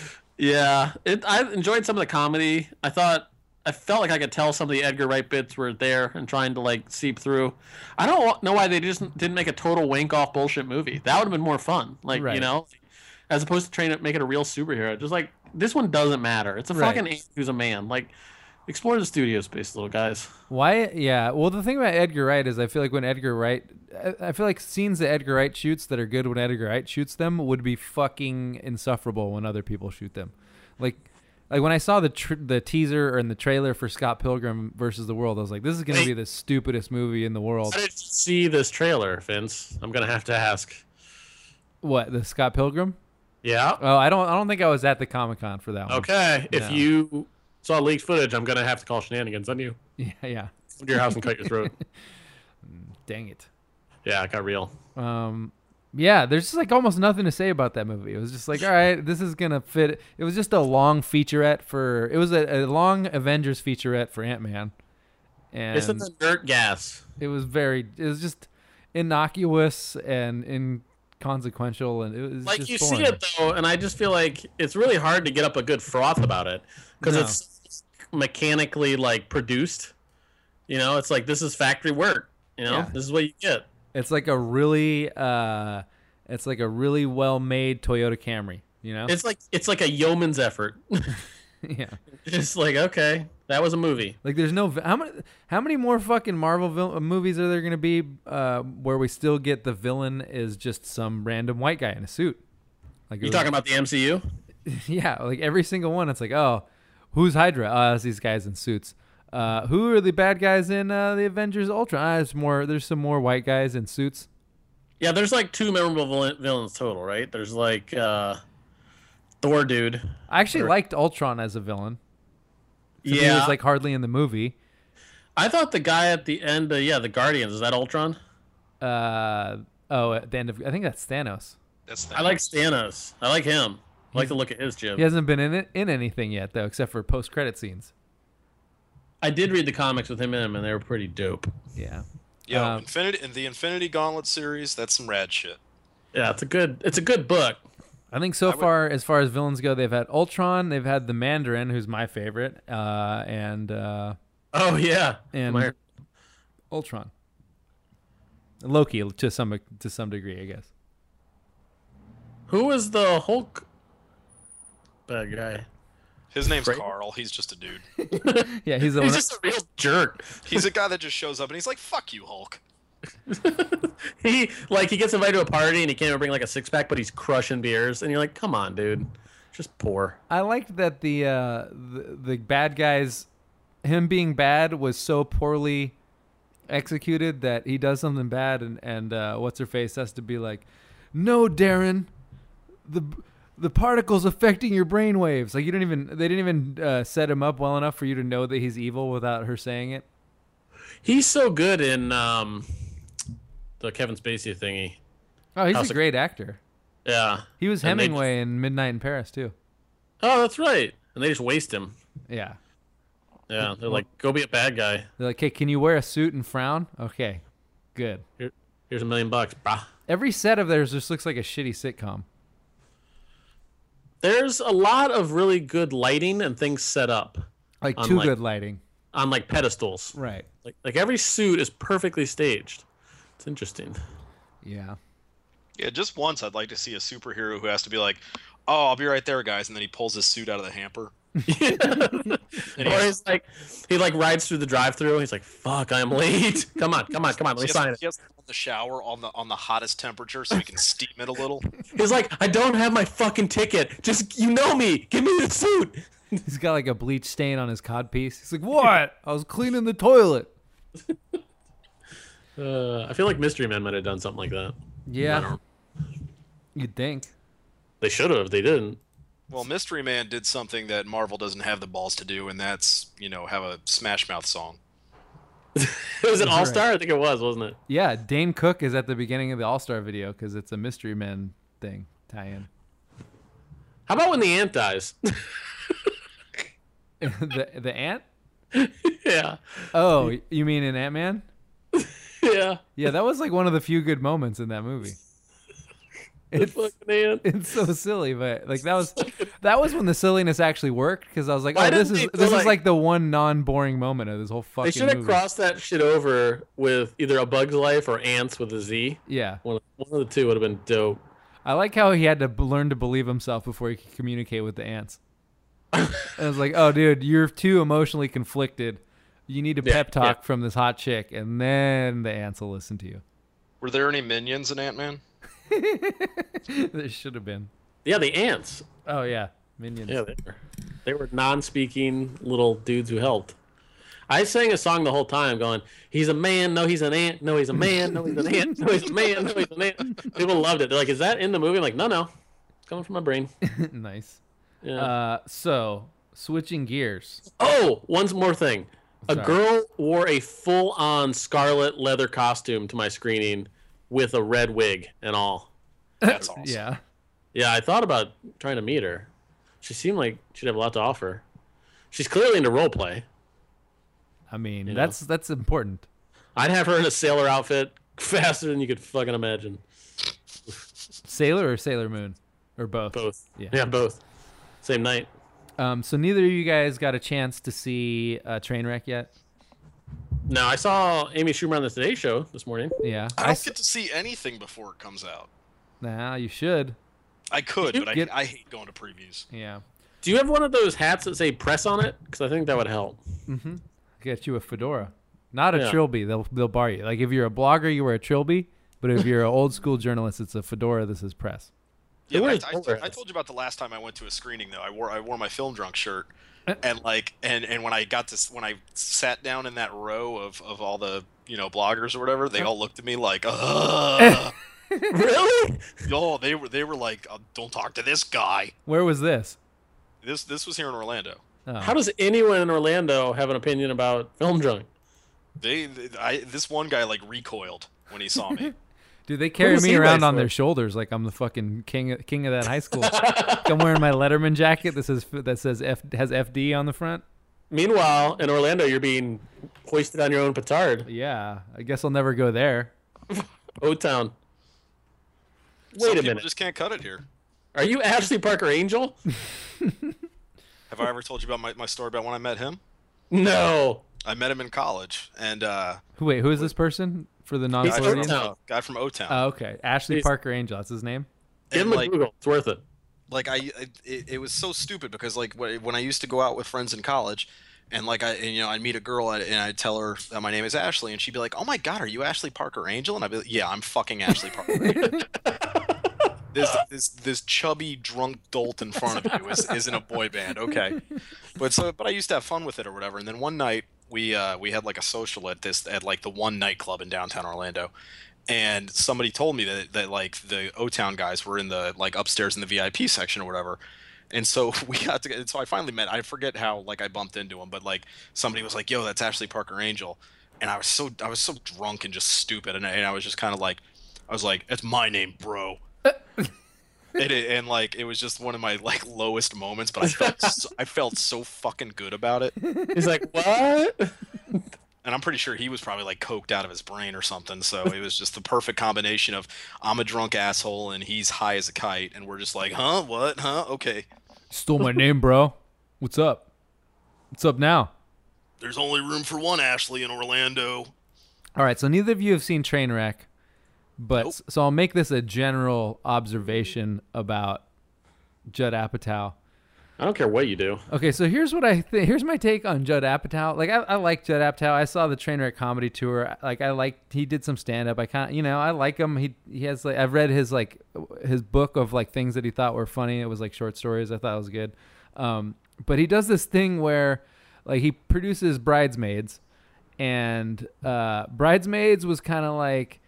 Yeah, it. I enjoyed some of the comedy. I thought I felt like I could tell some of the Edgar Wright bits were there and trying to like seep through. I don't know why they just didn't make a total wank off bullshit movie. That would have been more fun. Like Right. you know, as opposed to trying to make it a real superhero. Just like this one doesn't matter. It's a Right. fucking ant who's a man. Like explore the studio space, little guys. Why? Yeah. Well, the thing about Edgar Wright is I feel like when Edgar Wright, I- I feel like scenes that Edgar Wright shoots that are good when Edgar Wright shoots them would be fucking insufferable when other people shoot them. Like, like when I saw the tr- the teaser or in the trailer for Scott Pilgrim versus the World, I was like, this is going to Wait. be the stupidest movie in the world. How did you see this trailer, Vince? I'm gonna have to ask. What, the Scott Pilgrim? Yeah. Oh, I don't I don't think I was at the Comic-Con for that one. Okay. If No. you saw leaked footage, I'm gonna have to call shenanigans on you. Yeah, yeah. Come to your house and cut your throat. Dang it. Yeah, it got real. Um, yeah, there's just like almost nothing to say about that movie. It was just like, all right, this is gonna fit. It was just a long featurette for. It was a, a long Avengers featurette for Ant-Man, and It's the dirt gas. it was very. It was just innocuous and inconsequential, and it was Like just you boring. see it though, and I just feel like it's really hard to get up a good froth about it because No. it's mechanically like produced. You know, it's like this is factory work. You know, Yeah. this is what you get. It's like a really, uh, it's like a really well-made Toyota Camry. You know? It's like it's like a yeoman's effort. yeah. Just like okay, that was a movie. Like there's no how many how many more fucking Marvel vil- movies are there going to be uh, where we still get the villain is just some random white guy in a suit? Like it You was- talking about the M C U? Yeah, like every single one. It's like, oh, who's Hydra? Oh, it's these guys in suits. Uh, who are the bad guys in uh, the Avengers Ultron? Ah, there's more. There's some more white guys in suits. Yeah, there's like two memorable villain- villains total, right? There's like uh, Thor, dude. I actually Or- liked Ultron as a villain. Since he Yeah, was like hardly in the movie. I thought the guy at the end, uh, yeah, the Guardians. Is that Ultron? Uh, oh, at the end of I think that's Thanos. That's I like Thanos. I like him. I like to look at his Jim. He hasn't been in it in anything yet though, except for post credit scenes. I did read the comics with him in them, and they were pretty dope. Yeah. Yo, Um, Infinity in the Infinity Gauntlet series, that's some rad shit. Yeah, it's a good, it's a good book. I think so I would- far, as far as villains go, they've had Ultron, they've had the Mandarin, who's my favorite, uh, and uh, Oh yeah, and My- Ultron, Loki to some to some degree, I guess. who was the Hulk bad guy? His name's Right. Carl. He's just a dude. Yeah, he's the He's one. just a real jerk. He's a guy that just shows up and he's like, "Fuck you, Hulk." He like he gets invited to a party and he can't even bring like a six pack, but he's crushing beers, and you're like, come on, dude, just pour. I liked that the, uh, the the bad guys, him being bad was so poorly executed that he does something bad, and and uh, what's her face has to be like, "No, Darren, the the particles affecting your brain waves." Like you don't even they didn't even uh, set him up well enough for you to know that he's evil without her saying it. He's so good in um, the Kevin Spacey thingy. Oh, he's House a of- great actor. Yeah. He was And they Hemingway in Midnight in Paris too. Oh, that's right. And they just waste him. Yeah. Yeah, they're like, go be a bad guy. They're like, "Hey, can you wear a suit and frown?" Okay, good. Here, here's a million bucks. Bah. Every set of theirs just looks like a shitty sitcom. There's a lot of really good lighting and things set up Like On, too like- good lighting. on like pedestals. Right. Like like every suit is perfectly staged. It's interesting. Yeah. Yeah, just once I'd like to see a superhero who has to be like, "Oh, I'll be right there, guys," and then he pulls his suit out of the hamper. And Or he, he's like he like rides through the drive-through. He's like, "Fuck, I'm late. Come on, come on, come on. Let me he sign has, it." he has to put the shower on the on the hottest temperature so he can steam it a little. He's like, "I don't have my fucking ticket. Just you know me. Give me the suit." He's got like a bleach stain on his codpiece. He's like, "What? I was cleaning the toilet." Uh, I feel like Mystery Men might have done something like that. I Yeah. don't- You'd think. They should have. They didn't. Well, Mystery Man did something that Marvel doesn't have the balls to do, and that's, you know, have a Smash Mouth song. It was an That's All Star. I think it was, wasn't it? Yeah, Dane Cook is at the beginning of the All Star video because it's a Mystery Men thing tie-in. How about when the ant dies? the the ant? Yeah. Oh, you mean in Ant-Man? Yeah. Yeah, that was like one of the few good moments in that movie. The It's, fucking ant. it's so silly, but like that was that was when the silliness actually worked because I was like, Why oh, this didn't is they this feel is like- like the one non-boring moment of this whole fucking They should have movie. crossed that shit over with either A Bug's Life or Ants with a Z. Yeah, One of, one of the two would have been dope. I like how he had to b- learn to believe himself before he could communicate with the ants. And I was like, oh, dude, you're too emotionally conflicted. You need a Yeah, pep talk yeah. from this hot chick, and then the ants will listen to you. Were there any minions in Ant-Man? There should have been. Yeah, the ants. Oh yeah, minions. Yeah, they were. They were non-speaking little dudes who helped. I sang a song the whole time going, he's a man, no, he's an ant, no, he's a man, no, he's an ant, no, he's a man, no, he's an ant. People loved it. They're like, is that in the movie? I'm like, no, no. It's coming from my brain. Nice. Yeah. Uh, so switching gears. Oh, one more thing. A Sorry. girl wore a full-on scarlet leather costume to my screening with a red wig and all. That's awesome. Yeah. Yeah, I thought about trying to meet her. She seemed like she'd have a lot to offer. She's clearly into role play. I mean, You know. that's that's important. I'd have her in a sailor outfit faster than you could fucking imagine. Sailor or Sailor Moon, or both. Both. Yeah. Yeah, both. Same night. Um, so neither of you guys got a chance to see uh, Trainwreck yet. No, I saw Amy Schumer on the Today Show this morning. Yeah. I don't s- get to see anything before it comes out. Nah, you should. I could, You but I, get- I hate going to previews. Yeah. Do you have one of those hats that say press on it? Because I think that would help. Mm-hmm. Get you a fedora, not a Yeah. trilby. They'll they'll bar you. Like if you're a blogger, you wear a trilby. But if you're an old school journalist, it's a fedora. This is press. Yeah, Who but is I, I, Bowler I hats? told you about the last time I went to a screening though. I wore I wore my film drunk shirt, Uh. and like and, and when I got to s- when I sat down in that row of, of all the you know bloggers or whatever, Uh. they all looked at me like, ugh. Really? Yo, they were they were like, uh, don't talk to this guy. Where was this? This this was here in Orlando. Oh. How does anyone in Orlando have an opinion about film drunk? They, they I this one guy like recoiled when he saw me. Dude, they carry does me he around race on for? their shoulders like I'm the fucking king of, king of that high school. I'm wearing my Letterman jacket that says that says F, has F D on the front. Meanwhile, in Orlando, you're being hoisted on your own petard. Yeah, I guess I'll never go there. O-Town. Some Wait a people minute. just can't cut it here. Are you Ashley Parker Angel? Have I ever told you about my, my story about when I met him? No. I met him in college, and uh, Who- Wait, who is this person for the guy He's from, non-Floridians? O-Town. guy from O-Town. Oh, okay. Ashley He's- Parker Angel. That's his name. Give And, him a like, Google. It's worth it. like I, it, it was so stupid because like wh- when I used to go out with friends in college, and like I, and, you know, I'd meet a girl and I'd tell her that my name is Ashley, and she'd be like, "Oh my God, are you Ashley Parker Angel?" And I'd be like, "Yeah, I'm fucking Ashley Parker." Angel." This this this chubby drunk dolt in front of you is, isn't a boy band, okay? But so but I used to have fun with it or whatever. And then one night we uh, we had like a social at this at like the one nightclub in downtown Orlando. And somebody told me that, that like the O-Town guys were in the like upstairs in the V I P section or whatever. And so we got to, and so I finally met, I forget how like I bumped into him, but like somebody was like, "Yo, that's Ashley Parker Angel." And I was so, I was so drunk and just stupid. And I, and I was just kind of like, I was like, "It's my name, bro." and, it, and like, it was just one of my like lowest moments, but I felt, so, I felt so fucking good about it. He's like, what? And I'm pretty sure he was probably like coked out of his brain or something. So it was just the perfect combination of I'm a drunk asshole and he's high as a kite, and we're just like, huh, what, huh, okay. Stole my name, bro. What's up? What's up now? There's only room for one Ashley in Orlando. All right, so neither of you have seen Trainwreck, but Nope. so I'll make this a general observation about Judd Apatow. I don't care what you do. Okay, so here's what I think. Here's my take on Judd Apatow. Like, I, I like Judd Apatow. I saw the Trainwreck comedy tour. Like, I like he did some stand up. I kind, you know, I like him. He he has like I've read his like his book of like things that he thought were funny. It was like short stories. I thought it was good. Um, but he does this thing where like he produces Bridesmaids, and uh, Bridesmaids was kind of like,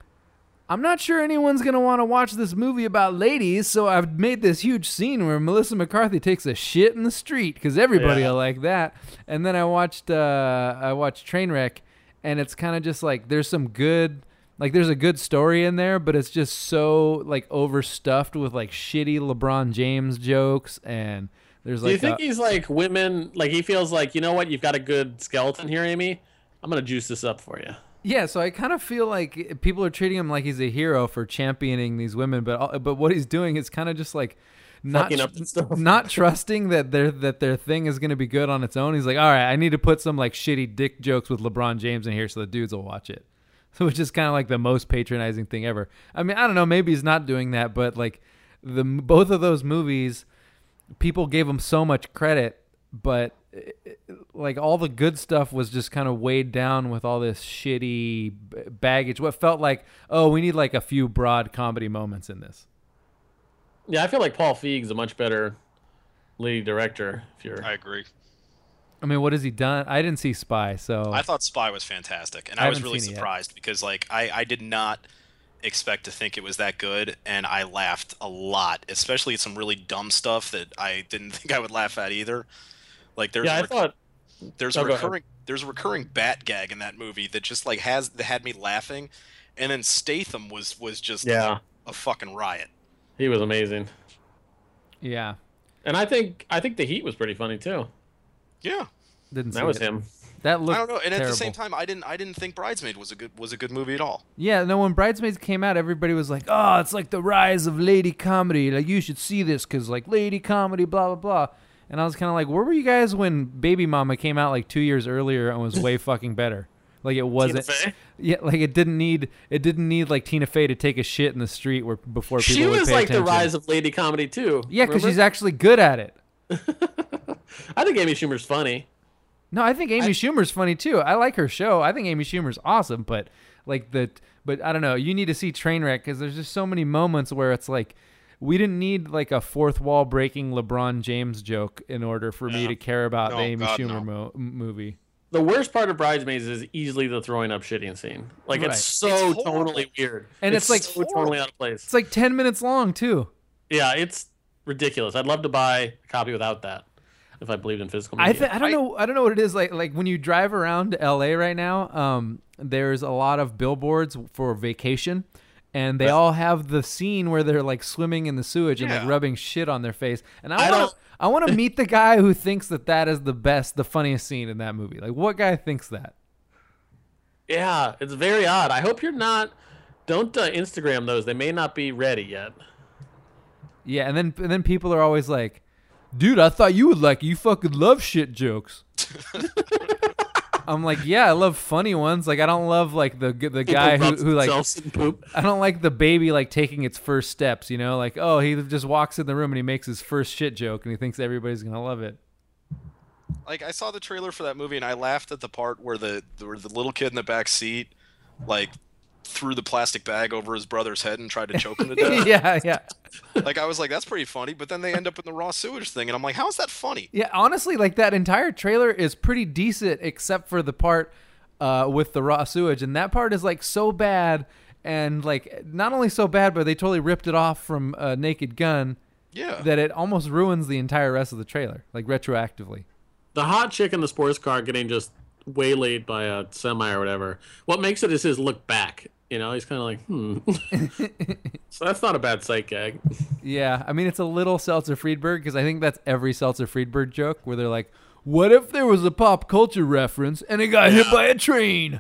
I'm not sure anyone's going to want to watch this movie about ladies, so I've made this huge scene where Melissa McCarthy takes a shit in the street because everybody Yeah. will like that. And then I watched uh, I watched Trainwreck, and it's kind of just like there's some good, like there's a good story in there, but it's just so like overstuffed with like shitty LeBron James jokes and There's Do you like think a, he's like women? Like he feels like, you know what? You've got a good skeleton here, Amy. I'm gonna juice this up for you. yeah, so I kind of feel like people are treating him like he's a hero for championing these women, but but what he's doing is kind of just like not Fucking up the stuff. not trusting that their that their thing is going to be good on its own. He's like, all right, I need to put some like shitty dick jokes with LeBron James in here so the dudes will watch it. So which is kind of like the most patronizing thing ever. I mean, I don't know, maybe he's not doing that, but like the both of those movies, people gave him so much credit, but like all the good stuff was just kind of weighed down with all this shitty baggage. What felt like, oh, we need like a few broad comedy moments in this. Yeah, I feel like Paul Feig's a much better lead director. If you're, I agree. I mean, what has he done? I didn't see Spy, so I thought Spy was fantastic, and I I, was haven't really seen it yet. surprised because like I, I did not expect to think it was that good, and I laughed a lot, especially at some really dumb stuff that I didn't think I would laugh at either. Like there's yeah, a I rec- thought. there's Oh, a go ahead. recurring there's a recurring bat gag in that movie that just like has that had me laughing, and then Statham was was just Yeah, a fucking riot. he was amazing, yeah, and I think I think the Heat was pretty funny too. Yeah. didn't see That was it. him. That looked I don't know, and at terrible. the same time, I didn't I didn't think Bridesmaid was a good was a good movie at all. Yeah, no, when Bridesmaids came out, everybody was like, oh, it's like the rise of lady comedy. Like, you should see this because, like, lady comedy, blah, blah, blah. And I was kind of like, where were you guys when Baby Mama came out, like, two years earlier and was way fucking better? Like, it wasn't... Tina Fey? Yeah, like, it didn't need, it didn't need like, Tina Fey to take a shit in the street where before people She would was pay like attention. the rise of lady comedy too. Yeah, because Remember? she's actually good at it. I think Amy Schumer's funny. No, I think Amy I- Schumer's funny too. I like her show. I think Amy Schumer's awesome, but like the but I don't know. You need to see Trainwreck because there's just so many moments where it's like we didn't need like a fourth wall breaking LeBron James joke in order for me Yeah. to care about No, the Amy God, Schumer no. mo- m- movie. The worst part of Bridesmaids is easily the throwing up shitting scene. Like Right. it's so It's horrible. totally weird, And it's, like, so totally out of place. It's like ten minutes long too. Yeah, it's ridiculous. I'd love to buy a copy without that if I believed in physical I media. th- I don't know I don't know what it is like like when you drive around L A right now. Um, there's a lot of billboards for vacation, and they all have the scene where they're like swimming in the sewage and like Yeah. rubbing shit on their face. And I I want don't- to I want to meet the guy who thinks that that is the best, the funniest scene in that movie. Like, what guy thinks that? Yeah, it's very odd. I hope you're not. Don't uh, Instagram those. They may not be ready yet. Yeah, and then and then people are always like, "Dude, I thought you would like it. You fucking love shit jokes." I'm like, yeah, I love funny ones. Like, I don't love like the the guy People who, rub who like themselves in poop. I don't like the baby like taking its first steps, you know, like, oh, he just walks in the room and he makes his first shit joke and he thinks everybody's gonna love it. Like I saw the trailer for that movie and I laughed at the part where the where the little kid in the back seat like threw the plastic bag over his brother's head and tried to choke him to death. yeah, yeah, Like I was like, that's pretty funny, but then they end up in the raw sewage thing, and I'm like, how is that funny? yeah. Honestly, like that entire trailer is pretty decent, except for the part uh, with the raw sewage, and that part is like so bad, and like not only so bad, but they totally ripped it off from uh, Naked Gun Yeah. that it almost ruins the entire rest of the trailer, like retroactively. The hot chick in the sports car getting just waylaid by a semi or whatever. What makes it is his look back. You know, he's kind of like, hmm. So that's not a bad sight gag. Yeah, I mean, it's a little Seltzer Friedberg because I think that's every Seltzer Friedberg joke where they're like, what if there was a pop culture reference and it got hit by a train?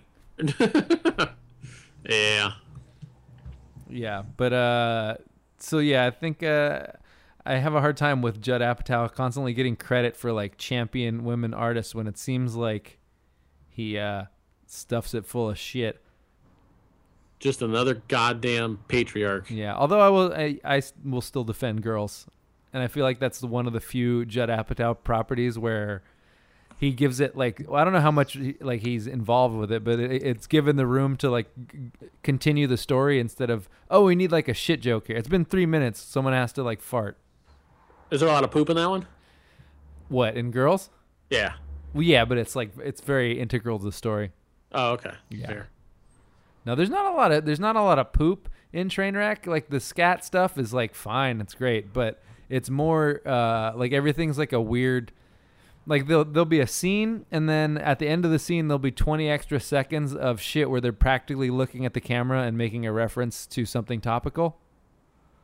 Yeah. Yeah, but, uh, so yeah, I think, uh, I have a hard time with Judd Apatow constantly getting credit for like champion women artists when it seems like he, uh, stuffs it full of shit. Just another goddamn patriarch. Yeah, although I will, I, I will still defend girls, and I feel like that's one of the few Judd Apatow properties where he gives it like well, I don't know how much he, like he's involved with it, but it, it's given the room to like g- continue the story instead of oh we need like a shit joke here. It's been three minutes, someone has to like fart. Is there a lot of poop in that one? What in girls? Yeah. Well, yeah, but it's like it's very integral to the story. Oh, okay. Yeah. Fair. No, there's not a lot of there's not a lot of poop in Trainwreck. Like the scat stuff is like fine, it's great, but it's more uh, like everything's like a weird. Like there'll there'll be a scene, and then at the end of the scene there'll be twenty extra seconds of shit where they're practically looking at the camera and making a reference to something topical.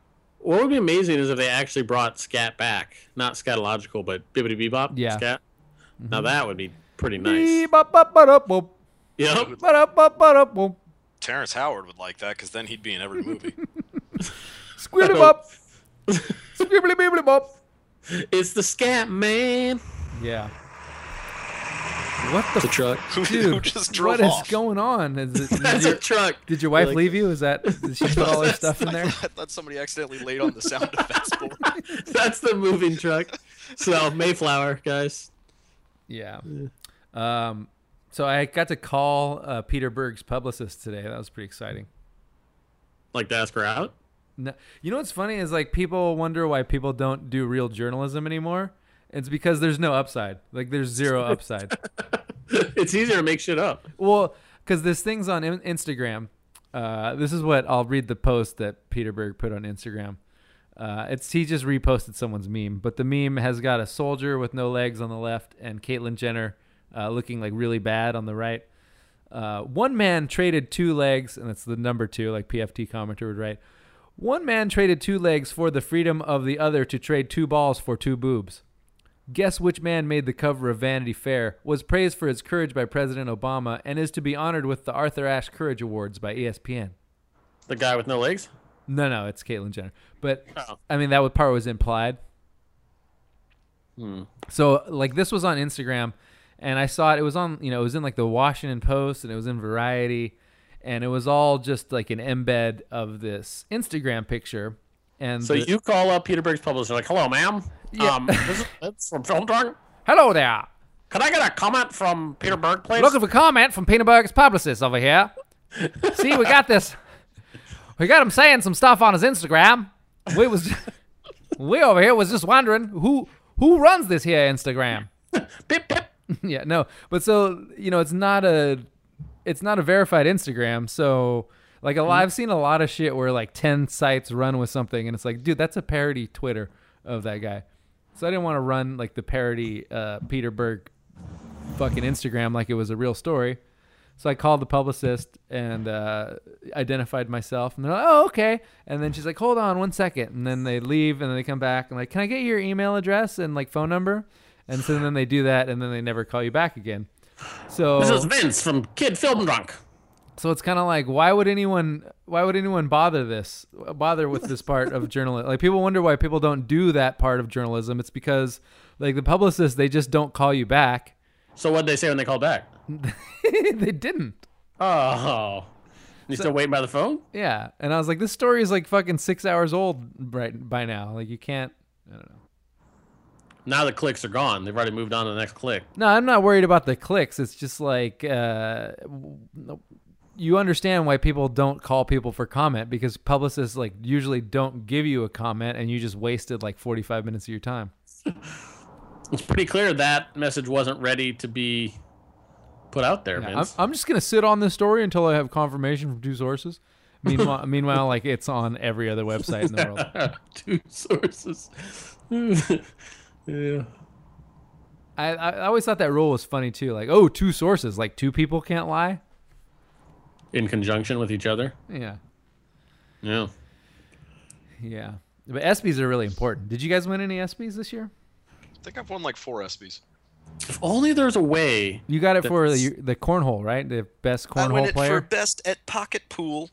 What would be amazing is if they actually brought scat back, not scatological, but bibbity bebop Yeah. scat. Mm-hmm. Now that would be pretty nice. Bee-bop-bop-bop-bop. Yep. Ba-da-bop-ba-da-bop. Terrence Howard would like that because then he'd be in every movie. Squibbly bop. Squibbly bibbly bop. It's the scat man. Yeah. What the It's a truck. Who, Dude, who just drove what is off? going on? Is it, did, That's your, a truck. did your wife Like- leave you? Is that did she put all her stuff in there? I thought somebody accidentally laid on the sound effects board. That's the moving truck. So Mayflower, guys. Yeah. Um. So I got to call uh, Peter Berg's publicist today. That was pretty exciting. Like to ask her out? No, you know what's funny is like people wonder why people don't do real journalism anymore. It's because there's no upside. Like there's zero upside. It's easier to make shit up. Well, because this thing's on in- Instagram. Uh, this is what I'll read the post that Peter Berg put on Instagram. Uh, it's he just reposted someone's meme, but the meme has got a soldier with no legs on the left and Caitlyn Jenner uh, looking like really bad on the right. Uh, one man traded two legs, and it's the number two, like P F T commenter would write. One man traded two legs for the freedom of the other to trade two balls for two boobs. Guess which man made the cover of Vanity Fair, was praised for his courage by President Obama, and is to be honored with the Arthur Ashe Courage Awards by E S P N. The guy with no legs? No, no, it's Caitlyn Jenner. But, Oh. I mean, that would, part was implied. Hmm. So, like, this was on Instagram, and I saw it. It was on, you know, it was in, like, the Washington Post, and it was in Variety, and it was all just, like, an embed of this Instagram picture. And So the- you call up Peter Berg's publisher, like, hello, ma'am. Yeah. Um, this is it's from Film Drunk. Hello there. Can I get a comment from Peter Berg, please? Looking for comment from Peter Berg's publicist over here. See, we got this. We got him saying some stuff on his Instagram. We was, we over here was just wondering who who runs this here Instagram. Pip, pip. Yeah, no, but so you know, it's not a, it's not a verified Instagram. So like a lot, I've seen a lot of shit where like ten sites run with something, and it's like, dude, that's a parody Twitter of that guy. So I didn't want to run like the parody uh, Peter Berg fucking Instagram like it was a real story. So I called the publicist and uh, identified myself, and they're like, "Oh, okay." And then she's like, "Hold on one second." And then they leave, and then they come back and like, "Can I get your email address and like phone number?" And so then they do that, and then they never call you back again. So This is Vince from Kid Film Drunk. so it's kind of like, why would anyone why would anyone bother this bother with this part of journalism? Like people wonder why people don't do that part of journalism. It's because like the publicists, they just don't call you back. So what'd they say when they called back? They didn't. Oh. You still waiting by the phone? Yeah. And I was like, this story is like fucking six hours old right by now. Like you can't, I don't know. Now the clicks are gone. They've already moved on to the next click. No, I'm not worried about the clicks. It's just like, uh, you understand why people don't call people for comment, because publicists like usually don't give you a comment and you just wasted like forty-five minutes of your time. It's pretty clear that message wasn't ready to be put out there, Yeah, I'm, Vince. I'm just going to sit on this story until I have confirmation from two sources. Meanwhile, meanwhile, like it's on every other website in the world. Two sources. Yeah. I, I always thought that rule was funny too. Like, oh, two sources, like two people can't lie. In conjunction with each other. Yeah, Yeah. yeah. But ESPYs are really important. Did you guys win any ESPYs this year? I think I've won like four ESPYs. If only there's a way. You got it for That's- the, the cornhole, right? The best I win cornhole it player. for best at pocket pool.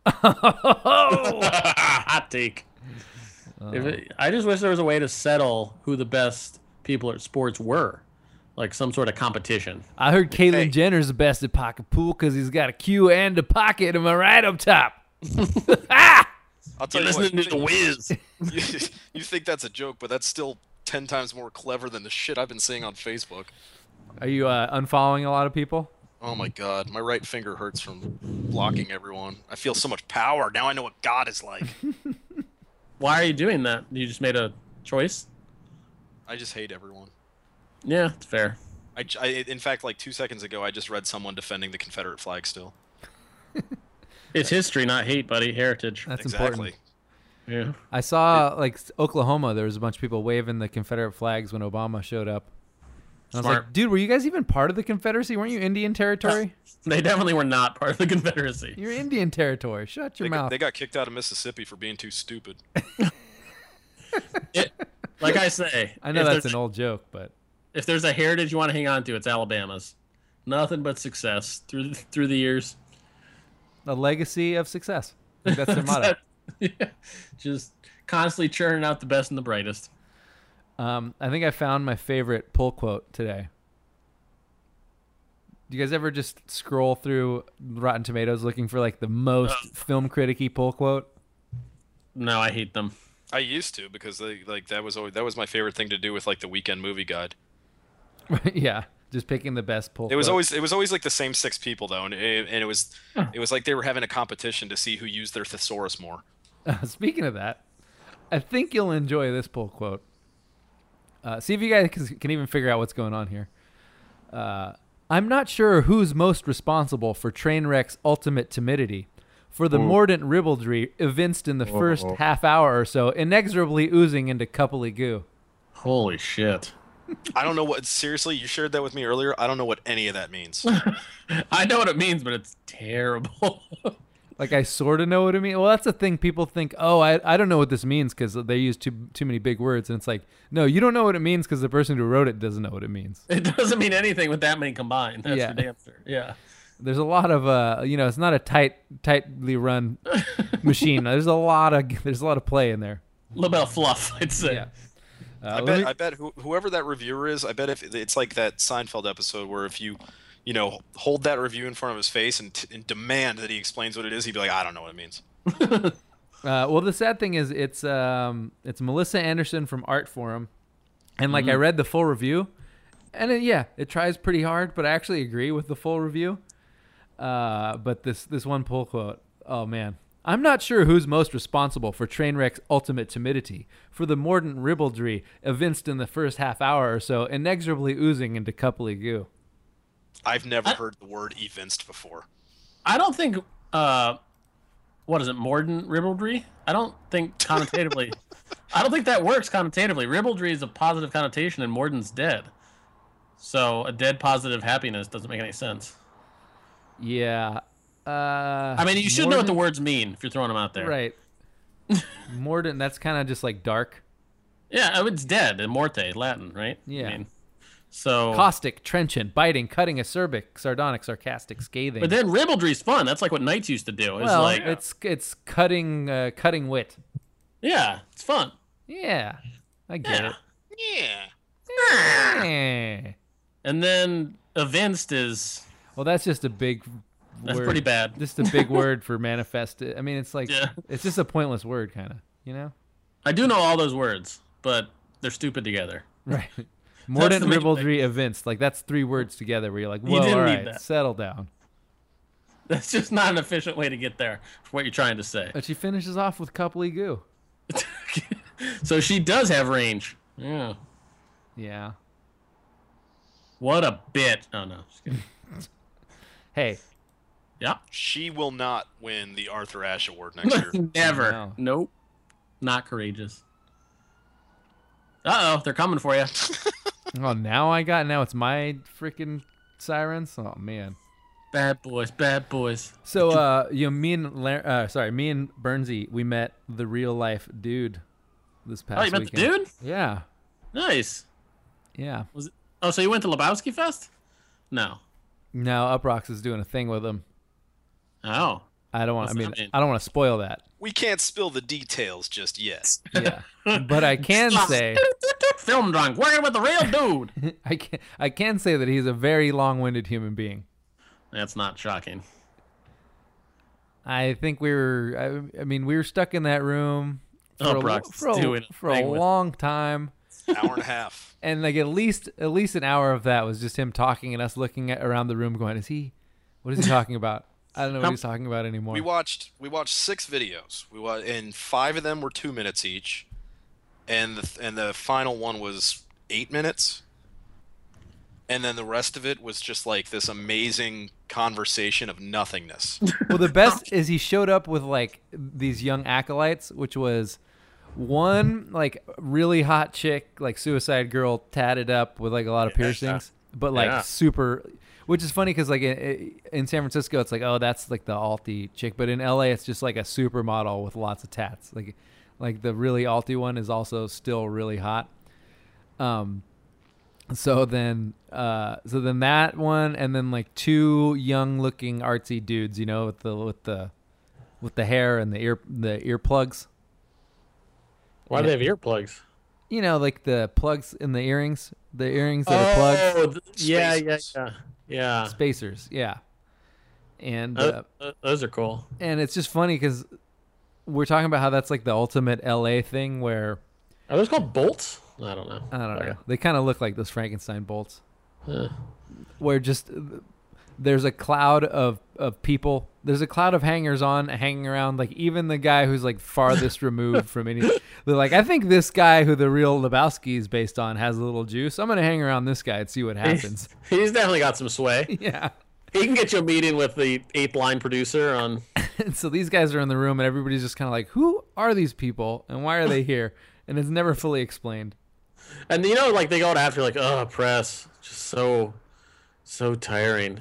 Hot take. Uh, If it, I just wish there was a way to settle who the best people at sports were, like some sort of competition. I heard Caitlyn Hey. Jenner's the best at pocket pool because he's got a Q and a pocket. Am I right up top? ah! I'll tell You're you what, listening to the Wiz. you, you think that's a joke, but that's still ten times more clever than the shit I've been seeing on Facebook. Are you uh, unfollowing a lot of people? Oh my god, my right finger hurts from blocking everyone. I feel so much power. Now I know what God is like. Why are you doing that? You just made a choice. I just hate everyone. Yeah, it's fair. I, j- I- in fact, like two seconds ago, I just read someone defending the Confederate flag still. It's history, not hate, buddy. Heritage. That's exactly. important. Yeah. I saw like Oklahoma. There was a bunch of people waving the Confederate flags when Obama showed up. And I was Smart. like, dude, were you guys even part of the Confederacy? Weren't you Indian territory? They definitely were not part of the Confederacy. You're Indian territory. Shut your They got, mouth. they got kicked out of Mississippi for being too stupid. it, like I say, I know if that's there's- an old joke, but If there's a heritage you want to hang on to, it's Alabama's. Nothing but success through through the years. a legacy of success. I think that's their motto. Yeah. Just constantly churning out the best and the brightest. Um, I think I found my favorite pull quote today. Do you guys ever just scroll through Rotten Tomatoes looking for like the most Uh. film critic-y pull quote? No, I hate them. I used to because they, like that was always that was my favorite thing to do with like the weekend movie guide. Yeah, just picking the best pull It was quote. always it was always like the same six people though, and it, and it was it was like they were having a competition to see who used their thesaurus more. Speaking of that, I think you'll enjoy this pull quote. Uh, see if you guys can- can even figure out what's going on here. Uh, I'm not sure who's most responsible for Trainwreck's ultimate timidity, for the mordant ribaldry evinced in the first half hour or so, inexorably oozing into coupley goo. Holy shit. I don't know what seriously you shared that with me earlier. I don't know what any of that means. I know what it means, but it's terrible. Like, I sort of know what it means. Well, that's the thing. People think, oh, I, I don't know what this means because they use too too many big words. And it's like, no, you don't know what it means because the person who wrote it doesn't know what it means. It doesn't mean anything with that many combined. That's Yeah. for damn sure. Yeah. There's a lot of, uh, you know, it's not a tight, tightly run machine. There's a lot of there's a lot of play in there. A little bit of fluff, I'd say. Yeah. Uh, I let bet me- I bet who, whoever that reviewer is, I bet if it's like that Seinfeld episode where if you, you know, hold that review in front of his face and, t- and demand that he explains what it is, he'd be like, I don't know what it means. Uh, well, the sad thing is, it's um, it's Melissa Anderson from Art Forum, and like I read the full review, and it, yeah, it tries pretty hard, but I actually agree with the full review. Uh, but this this one pull quote, oh man, I'm not sure who's most responsible for Trainwreck's ultimate timidity, for the mordant ribaldry evinced in the first half hour or so, inexorably oozing into coupley goo. I've never I- heard the word evinced before. I don't think, uh, what is it, mordant ribaldry? I don't think connotatively. I don't think that works connotatively. Ribaldry is a positive connotation and mordant's dead. So a dead positive happiness doesn't make any sense. Yeah. Uh, I mean, you should know what the words mean if you're throwing them out there. Right. Mordant, that's kind of just like dark. Yeah, oh, it's dead. And morte, Latin, right? Yeah. I mean, so. Caustic, trenchant, biting, cutting, acerbic, sardonic, sarcastic, scathing. But then ribaldry's fun. That's like what knights used to do. It's well, like, it's it's cutting uh, cutting wit. yeah, it's fun. Yeah, I get Yeah. Yeah. it. Eh. And then evinced is Well, that's just a big. that's word. pretty bad. Just a big word for manifest. I mean, it's like Yeah. it's just a pointless word, kind of. You know? I do know all those words, but they're stupid together. Right. Mordant the main ribaldry evinced. Like that's three words together. Where you're like, You whoa, didn't all need right, that. settle down. That's just not an efficient way to get there for what you're trying to say. But she finishes off with coupley goo. So she does have range. Yeah. Yeah. What a bit. Oh, no. Just kidding. Hey, Yeah. She will not win the Arthur Ashe Award next year. Never. No. Nope. Not courageous. Uh-oh. They're coming for you. oh, now I got now it's my freaking sirens. Oh man. Bad boys. Bad boys. So, uh, you know, me and Lar- uh, sorry, me and Bernsey, we met the real life dude this past Oh, you met weekend. the dude? Yeah, Nice. yeah. Was it? Oh, so you went to Lebowski Fest? No. Now Uprocks is doing a thing with him. Oh. I don't want. I What's mean, that mean? I don't want to spoil that. We can't spill the details just yet. Yeah, but I can say, Film drunk. Working with the real dude. I can, I can say that he's a very long-winded human being. That's not shocking. I think we were. I, I mean, we were stuck in that room for Uprocks a, for a, doing a for a thing with- long time. Hour and a half. And like at least at least an hour of that was just him talking and us looking at around the room going, is he what is he talking about? I don't know what How- he's talking about anymore. We watched we watched six videos. We wa- and five of them were two minutes each, and the and the final one was eight minutes. And then the rest of it was just like this amazing conversation of nothingness. Well, the best is he showed up with like these young acolytes, which was one like really hot chick, like Suicide Girl, tatted up with like a lot of piercings, but like Yeah. super. Which is funny because like in, in San Francisco, it's like, oh, that's like the alty chick, but in L A, it's just like a supermodel with lots of tats. Like, Like the really alty one is also still really hot. Um, so then, uh, so then that one, and then like two young-looking artsy dudes, you know, with the with the with the hair and the ear the earplugs. Why do they have earplugs? You know, like the plugs in the earrings, the earrings that oh, are plugs. th- yeah, yeah, Spacers. yeah, yeah. Spacers, yeah. And Uh, uh, uh, those are cool. and it's just funny because we're talking about how that's like the ultimate L A thing where Are those called bolts? I don't know. I don't know. Okay. They kind of look like those Frankenstein bolts. Uh, Where just there's a cloud of, of people. There's a cloud of hangers on hanging around. Like even the guy who's like farthest removed from any. They're like, I think this guy who the real Lebowski is based on has a little juice. I'm gonna hang around this guy and see what happens. he's definitely got some sway. Yeah. He can get you a meeting with the eighth line producer on. And so these guys are in the room and everybody's just kind of like, who are these people and why are they here? And it's never fully explained. And you know, like they go out after, like, oh, press, just so, so tiring.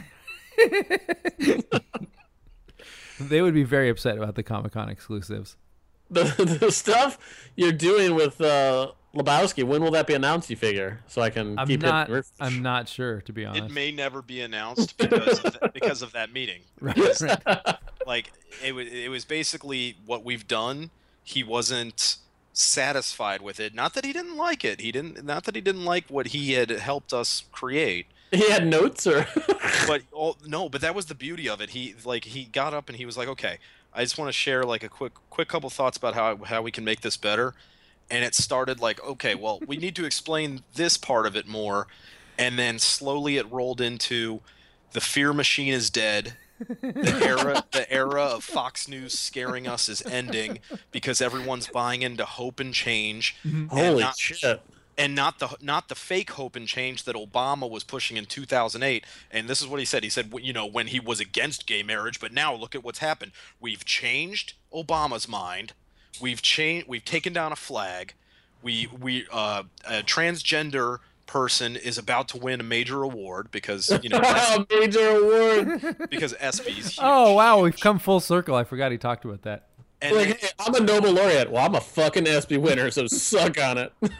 They would be very upset about the Comic-Con exclusives. The the stuff you're doing with uh, Lebowski, when will that be announced? You figure, so I can I'm keep not. it. I'm not sure, to be honest. It may never be announced because of that, because of that meeting. Right, Because, right. like it was it was basically what we've done. He wasn't satisfied with it. Not that he didn't like it. He didn't. Not that he didn't like what he had helped us create. He had notes, or But oh, no, but that was the beauty of it. He like he got up and he was like, okay, I just want to share like a quick quick couple thoughts about how how we can make this better. And it started like, okay, well, we need to explain this part of it more. And then slowly it rolled into the fear machine is dead. The era the era of Fox News scaring us is ending because everyone's buying into hope and change. And holy not, shit! and not the not the fake hope and change that Obama was pushing in two thousand eight. And this is what he said. He said, you know, when he was against gay marriage, but now look at what's happened. We've changed Obama's mind. We've changed. We've taken down a flag. We we uh, a transgender person is about to win a major award because you know A major award. because S B's huge. Oh wow, we've come full circle. I forgot he talked about that. And, Like, then- hey, I'm a Nobel laureate. Well, I'm a fucking S B winner, so suck on it. and,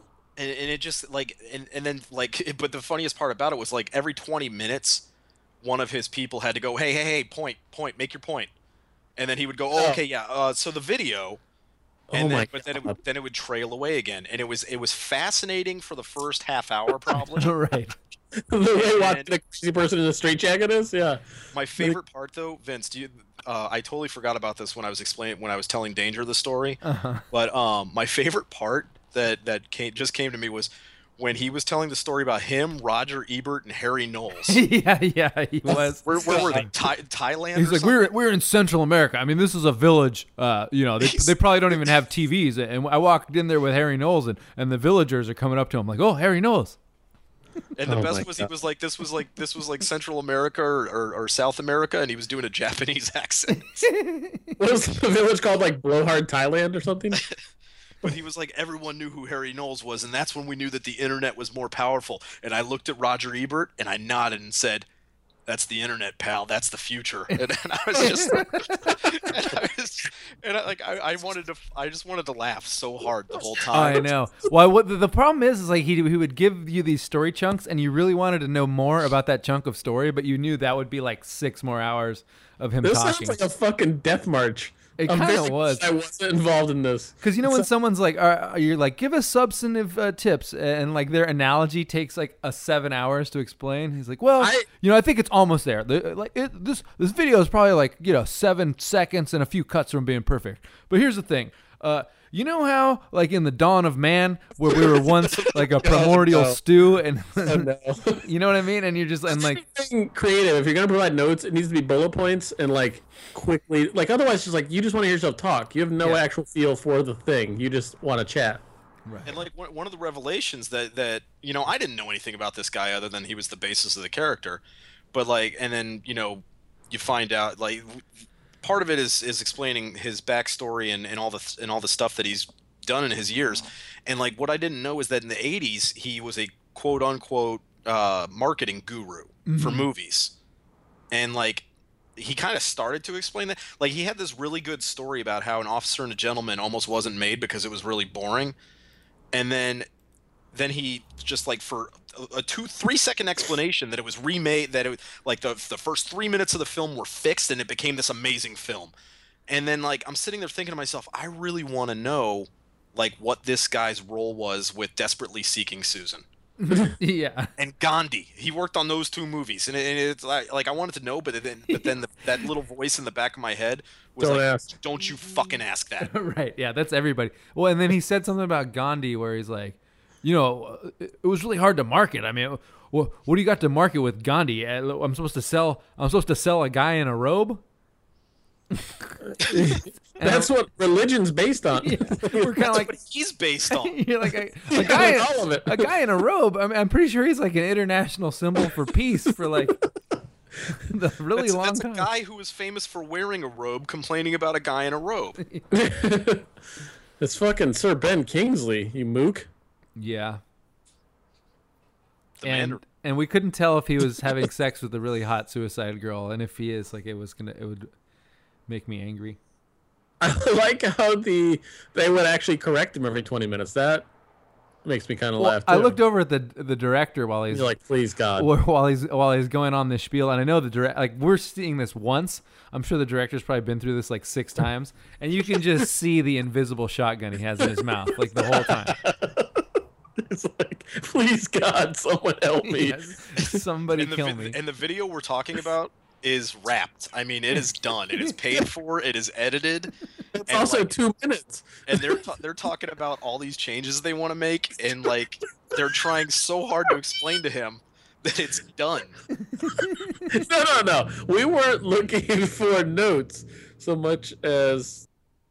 and it just like and, and then like but the funniest part about it was like every twenty minutes one of his people had to go, hey hey hey point point make your point, and then he would go, oh, Oh. okay, yeah, uh, so the video. And Oh then, my but then it, God. would, then it would trail away again, and it was it was fascinating for the first half hour probably. Right. The way And- watching a crazy person in a straitjacket is, yeah. My favorite part though, Vince, do you, uh, I totally forgot about this when I was explaining when I was telling Danger the story. Uh-huh. But um, my favorite part that that came just came to me was when he was telling the story about him, Roger Ebert, and Harry Knowles. yeah, yeah, he was. Where, where were they? Thai, Thailand? He's or like, something? we're we're in Central America. I mean, this is a village. Uh, you know, they, they probably don't even have T Vs. And I walked in there with Harry Knowles, and, and the villagers are coming up to him like, "Oh, Harry Knowles." And the Oh my best was he God. was like, this was like this was like Central America or, or, or South America, and he was doing a Japanese accent. What was the village called, like Blowhard, Thailand, or something? But he was like, everyone knew who Harry Knowles was, and that's when we knew that the internet was more powerful. And I looked at Roger Ebert, and I nodded and said, "That's the internet, pal. That's the future." And, and I was just, and I was, and I, like, I, I wanted to, I just wanted to laugh so hard the whole time. I know. Well, what the, the problem is, is like he he would give you these story chunks, and you really wanted to know more about that chunk of story, but you knew that would be like six more hours of him This talking. sounds like a fucking death march. It I'm kinda very was. glad I wasn't involved in this. Because you know when So- someone's like, uh, you're like, give us substantive uh, tips, and like their analogy takes like a seven hours to explain. He's like, well, I- you know, I think it's almost there. The, like it, this this video is probably like you know seven seconds and a few cuts from being perfect. But here's the thing. Uh, you know how like in the dawn of man, where we were once like a primordial no. stew, and Oh, no. you know what I mean? And you're just and like. Anything creative. If you're gonna provide notes, it needs to be bullet points and like quickly. Like otherwise, just like you just want to hear yourself talk. You have no Yeah. actual feel for the thing. You just want to chat. And like one one of the revelations that that you know I didn't know anything about this guy other than he was the basis of the character, but like and then you know you find out like part of it is is explaining his backstory and, and all the and all the stuff that he's done in his years, and like what I didn't know is that in the eighties he was a quote unquote uh, marketing guru for movies, and like he kind of started to explain that. Like he had this really good story about how An Officer and a Gentleman almost wasn't made because it was really boring, and then then he just like for a, a two three second explanation that it was remade, that it was like the the first three minutes of the film were fixed and it became this amazing film. And then like I'm sitting there thinking to myself, I really want to know like what this guy's role was with Desperately Seeking Susan. Yeah. And Gandhi. He worked on those two movies, and, it, and it's like, like I wanted to know, but then but then the, that little voice in the back of my head was Don't like, ask. "Don't you fucking ask that." Right. Yeah, that's everybody. Well, and then he said something about Gandhi where he's like, you know, it it was really hard to market. I mean, what, what do you got to market with Gandhi? Uh, I'm supposed to sell. I'm supposed to sell a guy in a robe. That's what religion's based on. Yeah, we're kind of like But he's based on. you're like a, a guy, in, all of it. a guy in a robe. I mean, I'm pretty sure he's like an international symbol for peace for like the really That's, long that's time. a guy who was famous for wearing a robe, complaining about a guy in a robe. It's fucking Sir Ben Kingsley, you mook. Yeah. The and man- and we couldn't tell if he was having sex with a really hot suicide girl, and if he is, like, it was gonna, it would make me angry. I like how the they would actually correct him every twenty minutes. That makes me kind of Well, laugh. I too. looked over at the the director while he's You're like, please God. while he's while he's going on this spiel, and I know the direct like we're seeing this once. I'm sure the director's probably been through this like six times, and you can just see the invisible shotgun he has in his mouth like the whole time. It's like, please God, someone help me. Yes. Somebody and the, kill vi- me. and the video we're talking about is wrapped. I mean, it is done. It is paid for. It is edited. It's and, also like, two minutes. and they're ta- they're talking about all these changes they want to make, and like they're trying so hard to explain to him that it's done. No, no, no. We weren't looking for notes so much as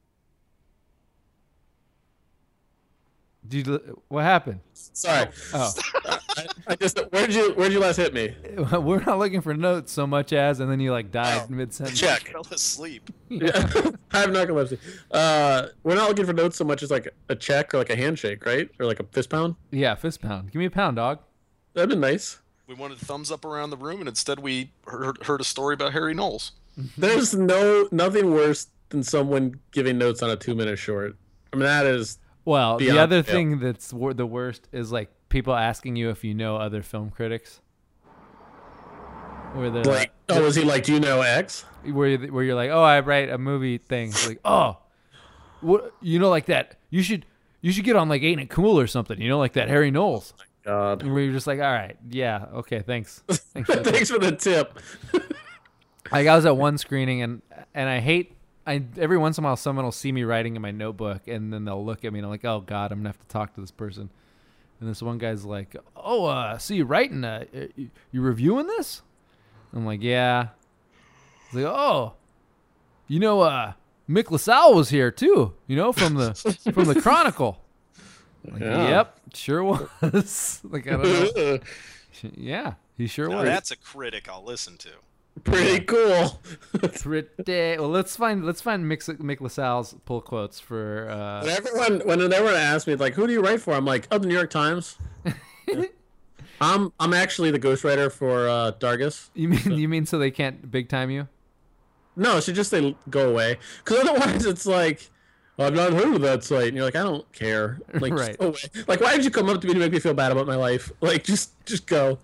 Did you, what happened? sorry. Oh, I, I just where'd you where'd you last hit me? we're not looking for notes so much as, and then you like died Oh, mid sentence. check. I fell asleep. Yeah. I have narcolepsy. Uh, we're not looking for notes so much as like a check or like a handshake, right? Or like a fist pound. Yeah, fist pound. Give me a pound, dog. That'd been nice. We wanted thumbs up around the room, and instead we heard, heard a story about Harry Knowles. There's no nothing worse than someone giving notes on a two minute short. I mean, that is Well, the Beyond other pale. thing that's wor- the worst is like people asking you if you know other film critics. Where they're like, oh, is he like, do you know X? like, where you- where you're like, oh, I write a movie thing. It's like, oh, what you know, like that. You should you should get on like Ain't It Cool or something. You know, like that Harry Knowles. God. And where you're just like, all right, yeah, okay, thanks. Thanks. for the Thanks for the tip. Like I was at one screening and and I hate I every once in a while someone will see me writing in my notebook and then they'll look at me and I'm like, oh God, I'm gonna have to talk to this person. And this one guy's like, oh, uh, so you writing? Uh, you, you reviewing this? I'm like, yeah. He's like, oh, you know, uh, Mick LaSalle was here too. You know, from the from the Chronicle. I'm like, Yeah. Yep, sure was. Like I don't know. Yeah, he sure Now was. that's a critic I'll listen to. Pretty cool. Pretty well. Let's find let's find Mick, Mick LaSalle's pull quotes for. Uh, When everyone, when everyone asks me, like, who do you write for? I'm like, oh, the New York Times. Yeah. I'm I'm actually the ghostwriter for uh, Dargis. you mean you mean so they can't big time you? No, she just say go away. Because otherwise, it's like, I've not heard of that site. And you're like, I don't care. Like, just Right. go away. Like, why did you come up to me to make me feel bad about my life? Like, just just go.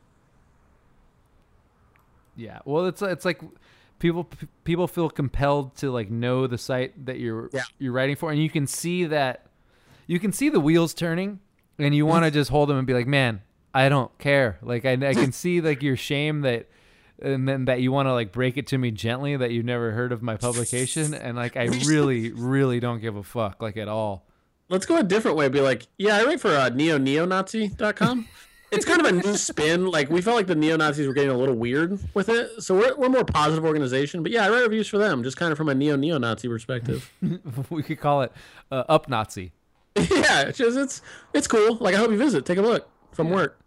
Yeah. Well, it's it's like people p- people feel compelled to like know the site that you're Yeah. you're writing for, and you can see that you can see the wheels turning, and you want to just hold them and be like, man, I don't care. Like I, I can see like your shame that. And then that you want to like break it to me gently that you've never heard of my publication, and like I really, really don't give a fuck like at all. Let's go a different way. Be like, yeah, I write for uh, neo neo nazi dot com. It's kind of a new spin. Like, we felt like the neo-Nazis were getting a little weird with it. So we're, we're a more positive organization. But yeah, I write reviews for them, just kind of from a neo-neo-Nazi perspective. We could call it uh, Up Nazi. Yeah, it's just, it's it's cool. Like, I hope you visit. Take a look from Yeah. work.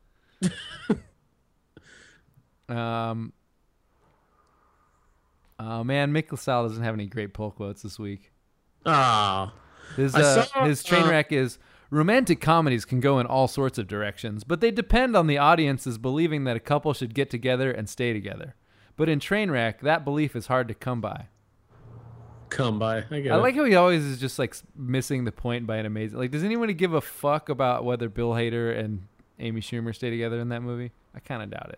Um. Oh man, Mick LaSalle doesn't have any great pull quotes this week. Ah, His I uh, saw, his train uh, wreck is romantic comedies can go in all sorts of directions, but they depend on the audience's believing that a couple should get together and stay together. But in Trainwreck, that belief is hard to come by. Come by. I get I it. like how he always is just like s- missing the point by an amazing. Like, does anybody give a fuck about whether Bill Hader and Amy Schumer stay together in that movie? I kind of doubt it.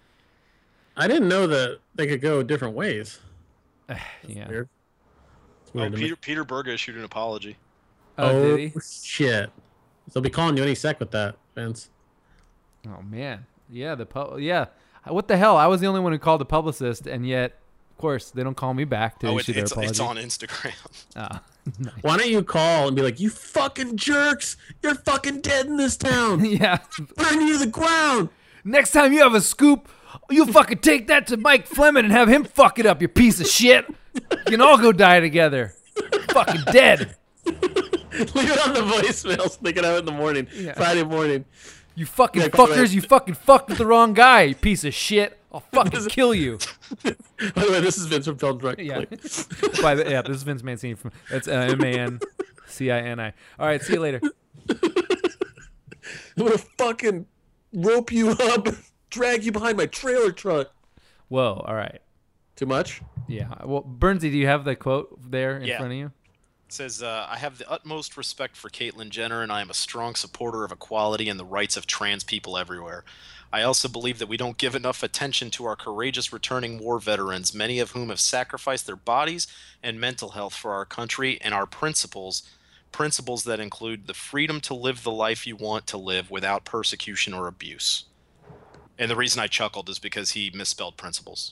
I didn't know that they could go different ways. Yeah. Weird. It's Oh, weird to me. Peter Peter Berg issued an apology. Oh, Oh, did he? shit. They'll be calling you any sec with that, Vince. Oh man. Yeah. The pu- Yeah. What the hell? I was the only one who called the publicist, and yet, of course, they don't call me back to Oh, issue it, their it's apology. it's on Instagram. Ah. Why don't you call and be like, you fucking jerks! You're fucking dead in this town! Yeah. Burn you to the ground! Next time you have a scoop, you fucking take that to Mike Fleming and have him fuck it up, you piece of shit. You can all go die together. Fucking dead. Leave it on the voicemail so they can have it in the morning. Yeah. Friday morning. You fucking Yeah, by the way- fuckers, you fucking fucked with the wrong guy, you piece of shit. I'll fucking kill you. By the way, this is Vince from Film Drunk. Yeah. By the, yeah, this is Vince Mancini from that's uh, M A N C I N I. All right, see you later. I'm gonna fucking rope you up, drag you behind my trailer truck. Whoa, all right. Too much? Yeah. Well, Bernsey, do you have the quote there in Yeah. front of you? It says, uh, I have the utmost respect for Caitlyn Jenner, and I am a strong supporter of equality and the rights of trans people everywhere. I also believe that we don't give enough attention to our courageous returning war veterans, many of whom have sacrificed their bodies and mental health for our country, and our principles, principles that include the freedom to live the life you want to live without persecution or abuse. And the reason I chuckled is because he misspelled principles.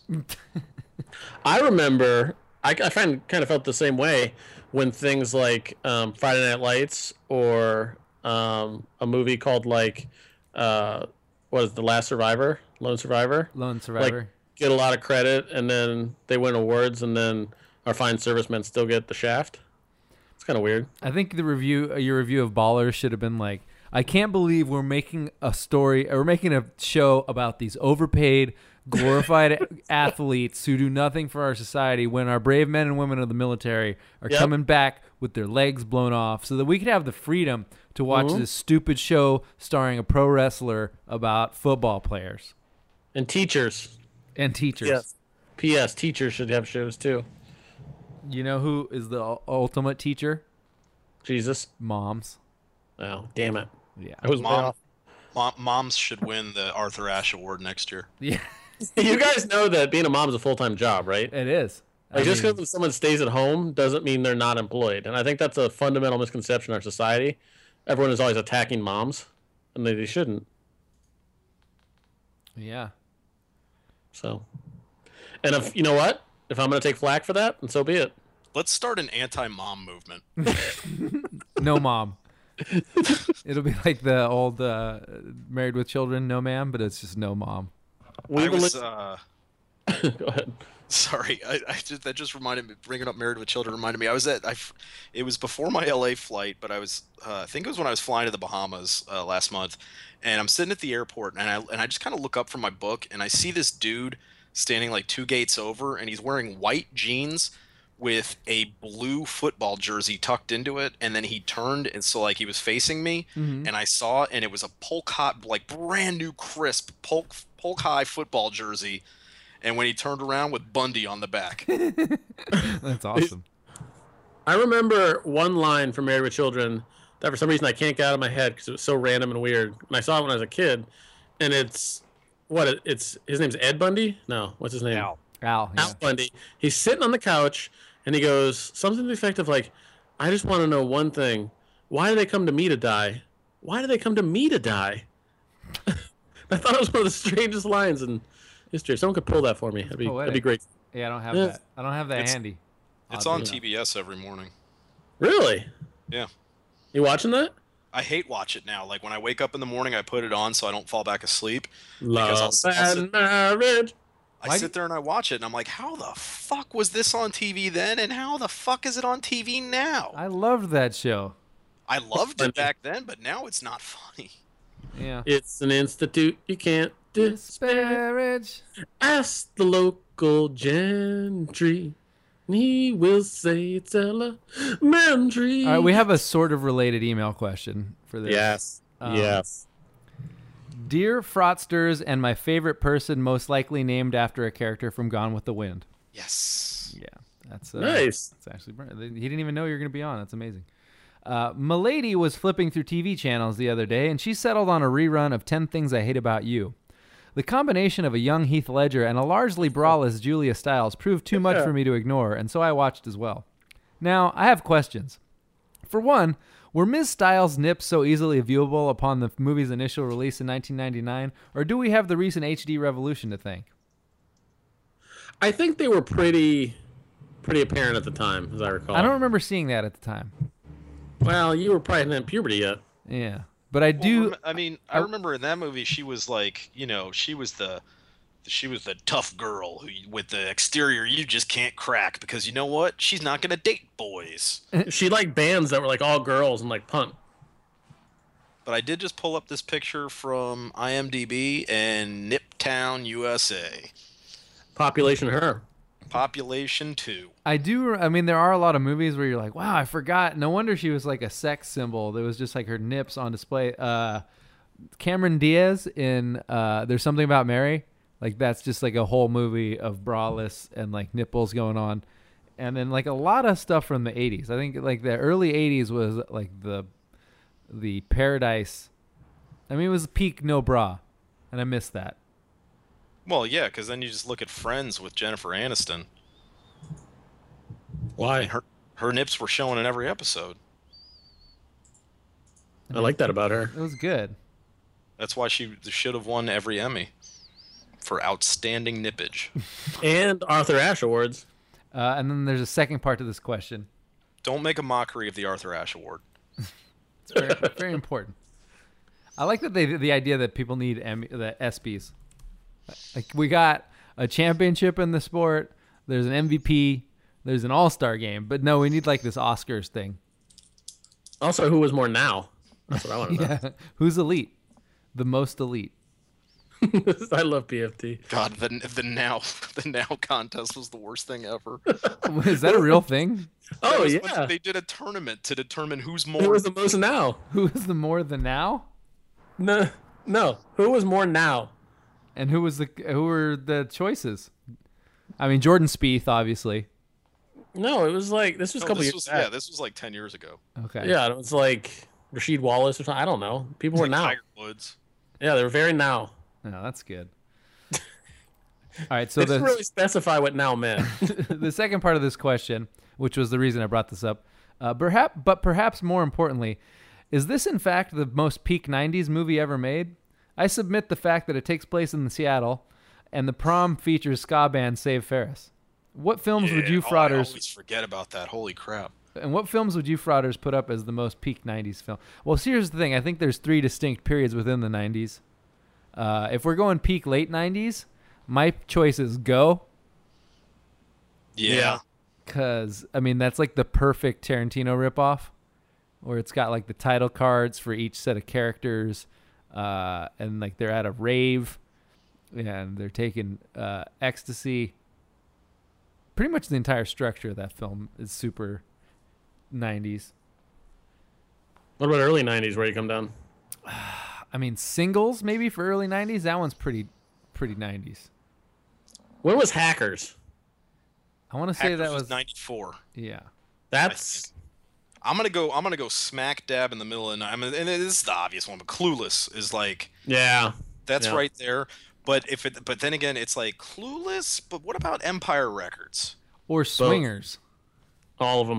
I remember, I, I find, kind of felt the same way when things like um, Friday Night Lights or um, a movie called like, uh, what is it, The Last Survivor, Lone Survivor, Lone Survivor. get a lot of credit and then they win awards and then our fine servicemen still get the shaft. It's kind of weird. I think the review, uh, your review of Ballers should have been like, I can't believe we're making a story, or we're making a show about these overpaid, glorified athletes who do nothing for our society when our brave men and women of the military are Yep. coming back with their legs blown off so that we could have the freedom to watch Mhm. this stupid show starring a pro wrestler about football players And teachers. and teachers. Yes. P S. Teachers should have shows too. You know who is the ul- ultimate teacher? Jesus. Moms. Oh, damn it. Yeah. I was way Mom, off. mom, moms should win the Arthur Ashe Award next year. Yeah, You guys know that being a mom is a full-time job, right? it is. I Like just mean, because someone stays at home doesn't mean they're not employed. And I think that's a fundamental misconception in our society. Everyone is always attacking moms, and they, they shouldn't. yeah. So, and if you know what, if I'm going to take flack for that, and so be it. Let's start an anti-mom movement. No mom. It'll be like the old uh, Married with Children, no ma'am, but it's just no mom. We I was, believe- uh, Go ahead. sorry, I, I just, that just reminded me. Bringing up Married with Children reminded me. I was at, I, f- it was before my L A flight, but I was, uh, I think it was when I was flying to the Bahamas uh, last month, and I'm sitting at the airport, and I and I just kind of look up from my book, and I see this dude standing like two gates over, and he's wearing white jeans with a blue football jersey tucked into it, and then he turned, and so like he was facing me, Mhm. and I saw, and it was a polk hot, like brand new crisp polk polk high football jersey, and when he turned around with Bundy on the back. That's awesome. I remember one line from Married with Children that for some reason I can't get out of my head because it was so random and weird. And I saw it when I was a kid, and it's what it, it's his name's Ed Bundy. No, what's his name? Al. Al, yeah. Al Bundy. He's sitting on the couch and he goes something to the effect of like, "I just want to know one thing: why do they come to me to die? Why do they come to me to die?" I thought it was one of the strangest lines in history. If someone could pull that for me, that'd be Poetic. that'd be great. Yeah, I don't have Yeah. that. I don't have that It's- handy. It's oddly on enough. T B S every morning. Really? Yeah. You watching that? I hate watch it now. Like when I wake up in the morning, I put it on so I don't fall back asleep. Love I'll- I'll sit- and marriage. I Why sit there and I watch it, and I'm like, how the fuck was this on T V then, and how the fuck is it on T V now? I loved that show. I loved funny. it back then, but now it's not funny. Yeah. It's an institute you can't disparage. Disparage. Ask the local gentry. and He will say it's elementary. All right, we have a sort of related email question for this. Yes. Um, yes. Dear Fraudsters and my favorite person most likely named after a character from Gone with the Wind. Yes. Yeah, that's uh, Nice. That's actually he didn't even know you were going to be on. That's amazing. Uh, Milady was flipping through T V channels the other day, and she settled on a rerun of ten Things I Hate About You. The combination of a young Heath Ledger and a largely braless Julia Stiles proved too much for me to ignore, and so I watched as well. Now, I have questions. For one, were Miz Stiles' nips so easily viewable upon the movie's initial release in nineteen ninety-nine, or do we have the recent H D revolution to thank? I think they were pretty, pretty apparent at the time, as I recall. I don't remember seeing that at the time. Well, you were probably not in puberty yet. Yeah, but I do. Well, rem- I mean, I remember in that movie she was like, you know, she was the, she was the tough girl who, with the exterior you just can't crack because you know what? She's not gonna date boys. She liked bands that were like all girls and like punk. But I did just pull up this picture from IMDb and Niptown, U S A. Population her. Population two. I do. I mean, there are a lot of movies where you're like, wow, I forgot. No wonder she was like a sex symbol. There was just like her nips on display. Uh, Cameron Diaz in uh, There's Something About Mary. Like, that's just like a whole movie of braless and like nipples going on. And then like a lot of stuff from the eighties. I think like the early eighties was like the the paradise. I mean, it was peak no bra. And I missed that. Well, yeah, because then you just look at Friends with Jennifer Aniston. Why? Her her nips were showing in every episode. I like that about her. It was good. That's why she should have won every Emmy for outstanding nippage. And Arthur Ashe Awards. Uh, and then there's a second part to this question. Don't make a mockery of the Arthur Ashe Award. It's very, very important. I like that they the idea that people need Emmy, the ESPYs. Like, we got a championship in the sport. There's an M V P. There's an All-Star game. But no, we need like this Oscars thing. Also, who was more now? That's what I want to know. Yeah. Who's elite? The most elite. I love P F T. God, the the now the now contest was the worst thing ever. Is that a real thing? Oh, That was yeah. when they did a tournament to determine who's Who more. was the most now? Who is the more the now? No, no. Who was more now? And who was the who were the choices? I mean, Jordan Spieth, obviously. No, it was like this was a No, couple this years was, back. yeah, this was like ten years ago. Okay. Yeah, it was like Rasheed Wallace or something. I don't know. People were Like now. Tiger Woods. Yeah, they were very now. No, that's good. All right, so They didn't the really specify what now meant. the second part of this question, which was the reason I brought this up, uh, perhaps, but perhaps more importantly, is this in fact the most peak nineties movie ever made? I submit the fact that it takes place in Seattle, and the prom features ska band Save Ferris. What films would you Yeah, oh, I frauders always forget about that. Holy crap. and what films would you frauders put up as the most peak nineties film? Well, so here's the thing. I think there's three distinct periods within the nineties. Uh, if we're going peak late nineties, my choice is Go. Yeah. Yeah. Because, I mean, that's like the perfect Tarantino ripoff, where it's got like the title cards for each set of characters, uh, and like they're at a rave, and they're taking uh, ecstasy. Pretty much the entire structure of that film is super nineties. What about early nineties? Where you come down? I mean, Singles maybe for early nineties. That one's pretty, pretty nineties. When was Hackers? I want to say Hackers that was was ninety-four. yeah. That's I'm gonna go. I'm gonna go smack dab in the middle of the night. I mean, and this is the obvious one, but Clueless is like yeah. that's Yeah. right there. But if it, but then again, it's like Clueless. But what about Empire Records? Or Swingers. All of them.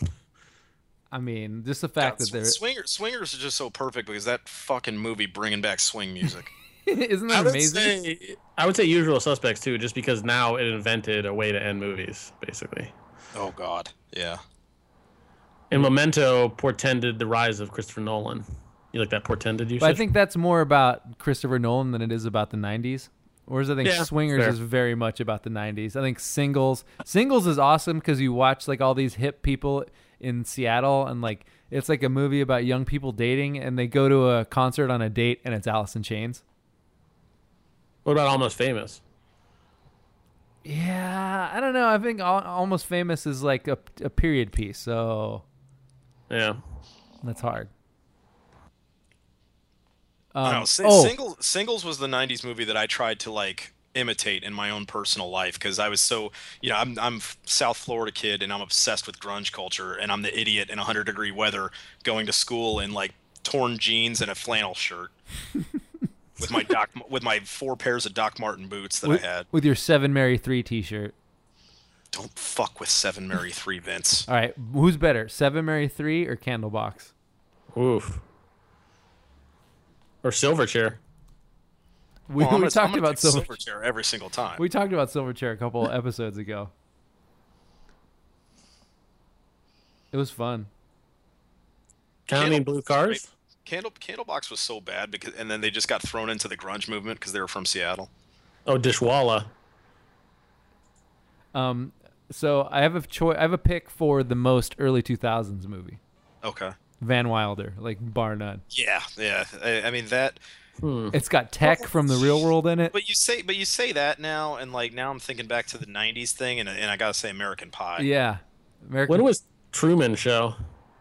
I mean, just the fact God, that they're Swingers, Swingers is just so perfect because that fucking movie bringing back swing music. isn't I that would amazing? say I would say Usual Suspects too, just because now it invented a way to end movies, basically. Oh God, yeah. And Memento portended the rise of Christopher Nolan. You like that portended usage? But I think that's more about Christopher Nolan than it is about the nineties. Whereas I think Yeah, Swingers fair. is very much about the nineties. I think Singles Singles is awesome because you watch like all these hip people in Seattle, and like it's like a movie about young people dating, and they go to a concert on a date, and it's Alice in Chains. What about Almost Famous? Yeah, I don't know. I think Al- Almost Famous is like a, a period piece, so Yeah. that's hard. I Um, know. Si- oh, Singles Singles was the nineties movie that I tried to like imitate in my own personal life because I was so, you know, I'm I'm f- South Florida kid and I'm obsessed with grunge culture and I'm the idiot in one hundred degree weather going to school in like torn jeans and a flannel shirt with my Doc with my four pairs of Doc Martin boots that with, I had. with your Seven Mary Three T-shirt. Don't fuck with Seven Mary Three, Vince. All right, who's better, Seven Mary Three or Candlebox? Oof. Or Silverchair. We, Well, I'm we gonna- talked I'm gonna about pick Silver. Silverchair every single time. We talked about Silverchair a couple episodes ago. It was fun. Counting Candle- blue cars. Candle Candlebox was so bad because, and then they just got thrown into the grunge movement because they were from Seattle. Oh, Dishwalla. Um, so I have a choice. I have a pick for the most early two thousands movie. Okay. Van Wilder, like bar none. Yeah, yeah. I, I mean that. Hmm. It's got tech from the real world in it. But you say, but you say that now, and like now I'm thinking back to the nineties thing, and and I gotta say American Pie. Yeah, American. When was Truman Show?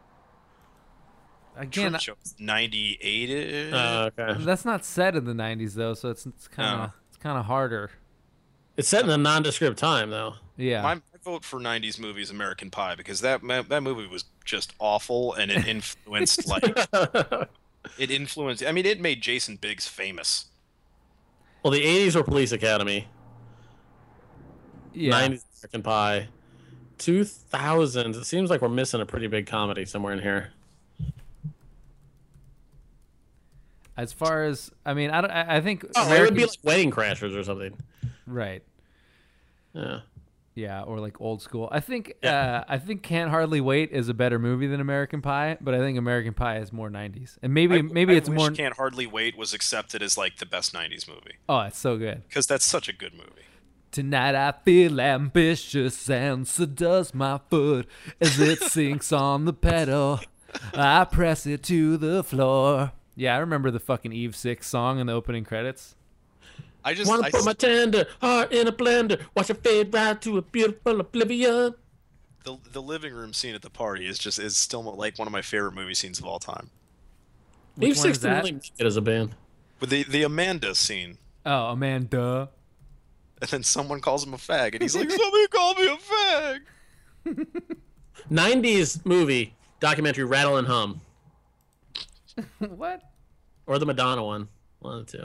Again, Truman Show ninety-eight. Uh, okay. that's not set in the nineties though, so it's it's kind of No. it's kind of harder. It's set in a nondescript time, though. Yeah. My, my vote for nineties movies American Pie because that ma- that movie was just awful, and it influenced like it influenced. I mean, it made Jason Biggs famous. Well, the eighties were Police Academy. yeah. nineties American Pie. two thousands. It seems like we're missing a pretty big comedy somewhere in here. As far as I mean, I don't, I I think Oh, it would be American- like Wedding Crashers or something. right. Yeah. Yeah, or like old school. I think Yeah. uh, I think Can't Hardly Wait is a better movie than American Pie, but I think American Pie is more nineties, and maybe I- maybe I it's wish more. Can't Hardly Wait was accepted as like the best nineties movie Oh, it's so good. because that's such a good movie. Tonight I feel ambitious, and so does my foot as it sinks on the pedal. I press it to the floor. Yeah, I remember the fucking Eve Six song in the opening credits. I just Want I, to put my tender heart in a blender, watch it fade right to a beautiful oblivion. the the living room scene at the party is just is still like one of my favorite movie scenes of all time. Which Eve one Six is didn't that? really make it as a band. With the the Amanda scene, Oh, Amanda. and then someone calls him a fag, and he's like, "Somebody call me a fag." nineties movie documentary Rattle and Hum, What? or the Madonna one, one of the two.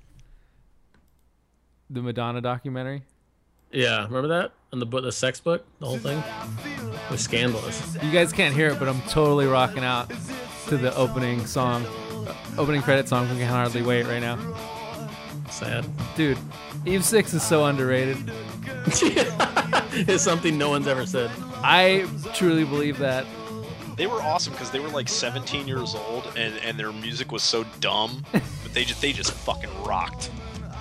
The Madonna documentary? Yeah, remember that? And the book, the sex book, the whole thing. It was scandalous. You guys can't hear it, but I'm totally rocking out to the opening song, uh, opening credit song from Can Hardly Wait right now. Sad. Dude, Eve Six is so underrated. It's something no one's ever said. I truly believe that. They were awesome because they were like seventeen years old, and, and their music was so dumb, but they just they just fucking rocked.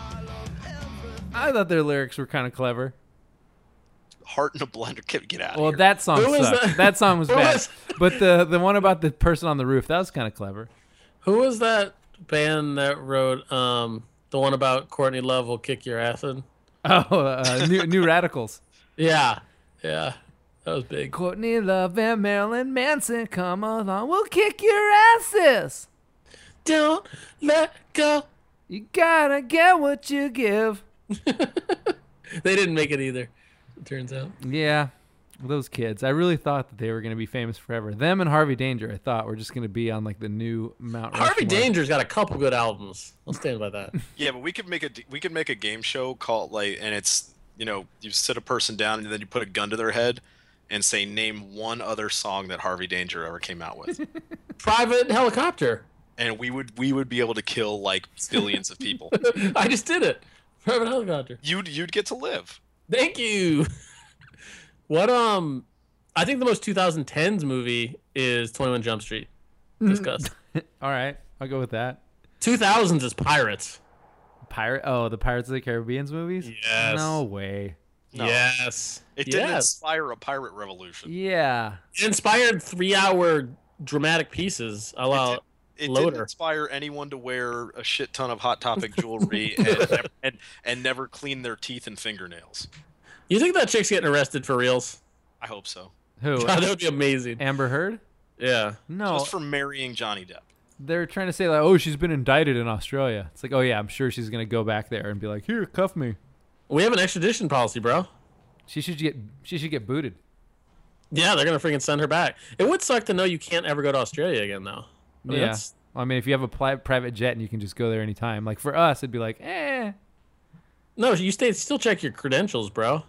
I thought their lyrics were kind of clever. Heart in a blender. Get, get out of Well, here. that song Who was sucked. that? That song was Who bad. was- But the the one about the person on the roof, that was kind of clever. Who was that band that wrote um, the one about Courtney Love will kick your acid? Oh, uh, new, new Radicals. Yeah, yeah, that was big. Courtney Love and Marilyn Manson, come along, we'll kick your asses. Don't let go. You gotta get what you give. They didn't make it either. It turns out. Yeah, those kids. I really thought that they were going to be famous forever. Them and Harvey Danger, I thought, were just going to be on like the new Mount Rushmore. Harvey Danger's got a couple good albums. I'll stand by that. Yeah, but we could make a we could make a game show called like, and it's you know you sit a person down and then you put a gun to their head and say name one other song that Harvey Danger ever came out with, Private Helicopter. and we would we would be able to kill like billions of people. I just did it. Private Helicopter. You'd you'd get to live. Thank you. What um, I think the most twenty tens movie is twenty-one Jump Street. Discuss. All right, I'll go with that. two thousands is Pirates. Pirate. Oh, the Pirates of the Caribbean's movies. Yes. No way. No. Yes. It didn't yes. inspire a pirate revolution. Yeah. It inspired three-hour dramatic pieces. A la It Loader. didn't inspire anyone to wear a shit ton of Hot Topic jewelry and, never, and and never clean their teeth and fingernails. You think that chick's getting arrested for reals? I hope so. Who? God, that would be amazing. Amber Heard? Yeah. No. Just for marrying Johnny Depp. they're trying to say like, oh, she's been indicted in Australia. It's like, oh yeah, I'm sure she's gonna go back there and be like, here, cuff me. We have an extradition policy, bro. She should get she should get booted. Yeah, they're gonna freaking send her back. It would suck to know you can't ever go to Australia again, though. I mean, yeah. that's- I mean, if you have a pli- private jet and you can just go there anytime. Like for us, it'd be like, eh. No, you stay. Still check your credentials, bro.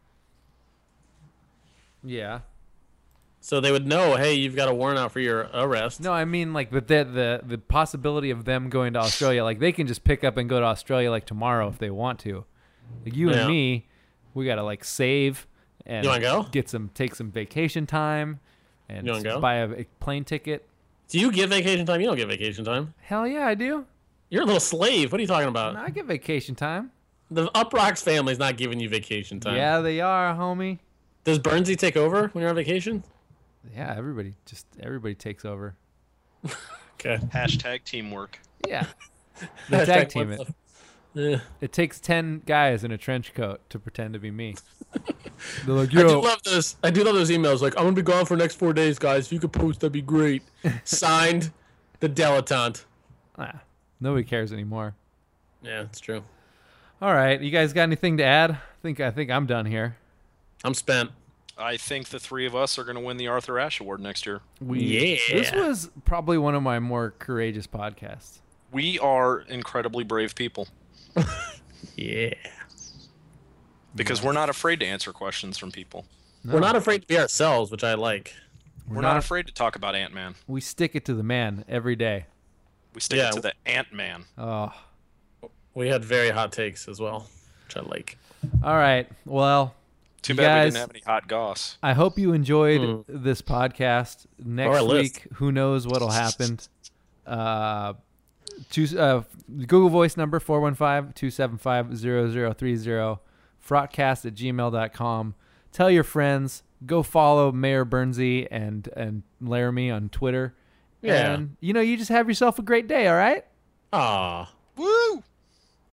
Yeah. So they would know, hey, you've got a warrant out for your arrest. No, I mean like, but the the the possibility of them going to Australia, like they can just pick up and go to Australia like tomorrow if they want to. Like you Yeah. and me, we gotta like save and You wanna go? get some take some vacation time and You wanna go? buy a, a plane ticket. Do you get vacation time? You don't get vacation time. Hell yeah, I do. You're a little slave. What are you talking about? I get vacation time. The Uprocks family's not giving you vacation time. Yeah, they are, homie. Does Bernsey take over when you're on vacation? Yeah, everybody just everybody takes over. Okay. Hashtag teamwork. Yeah. They Hashtag tag team what's it. up? Yeah. It takes ten guys in a trench coat to pretend to be me. They're like, I do yo, love those. I do love those emails. Like, I'm gonna be gone for the next four days, guys. If you could post, that'd be great. Signed, the dilettante. ah, nobody cares anymore. Yeah, it's true. All right, you guys got anything to add? I think I think I'm done here. I'm spent. I think the three of us are going to win the Arthur Ashe Award next year. We, Yeah. This was probably one of my more courageous podcasts. We are incredibly brave people Yeah. because we're not afraid to answer questions from people. No, We're not afraid to be ourselves, which I like. We're, not, afraid to talk about Ant-Man. We stick it to the man every day. We stick Yeah. it to the Ant-Man. Oh, We had very hot takes as well, which I like. all right. Well, Too you bad we guys, didn't have any hot goss. I hope you enjoyed Hmm. this podcast. Next our list. week, who knows what'll happen? Uh, two, uh, Google Voice number four one five, two seven five, zero zero three zero, frotcast at gmail dot com. Tell your friends. Go follow Mayor Bernsey and, and Laramie on Twitter. Yeah. And, you know, you just have yourself a great day, all right? Aw.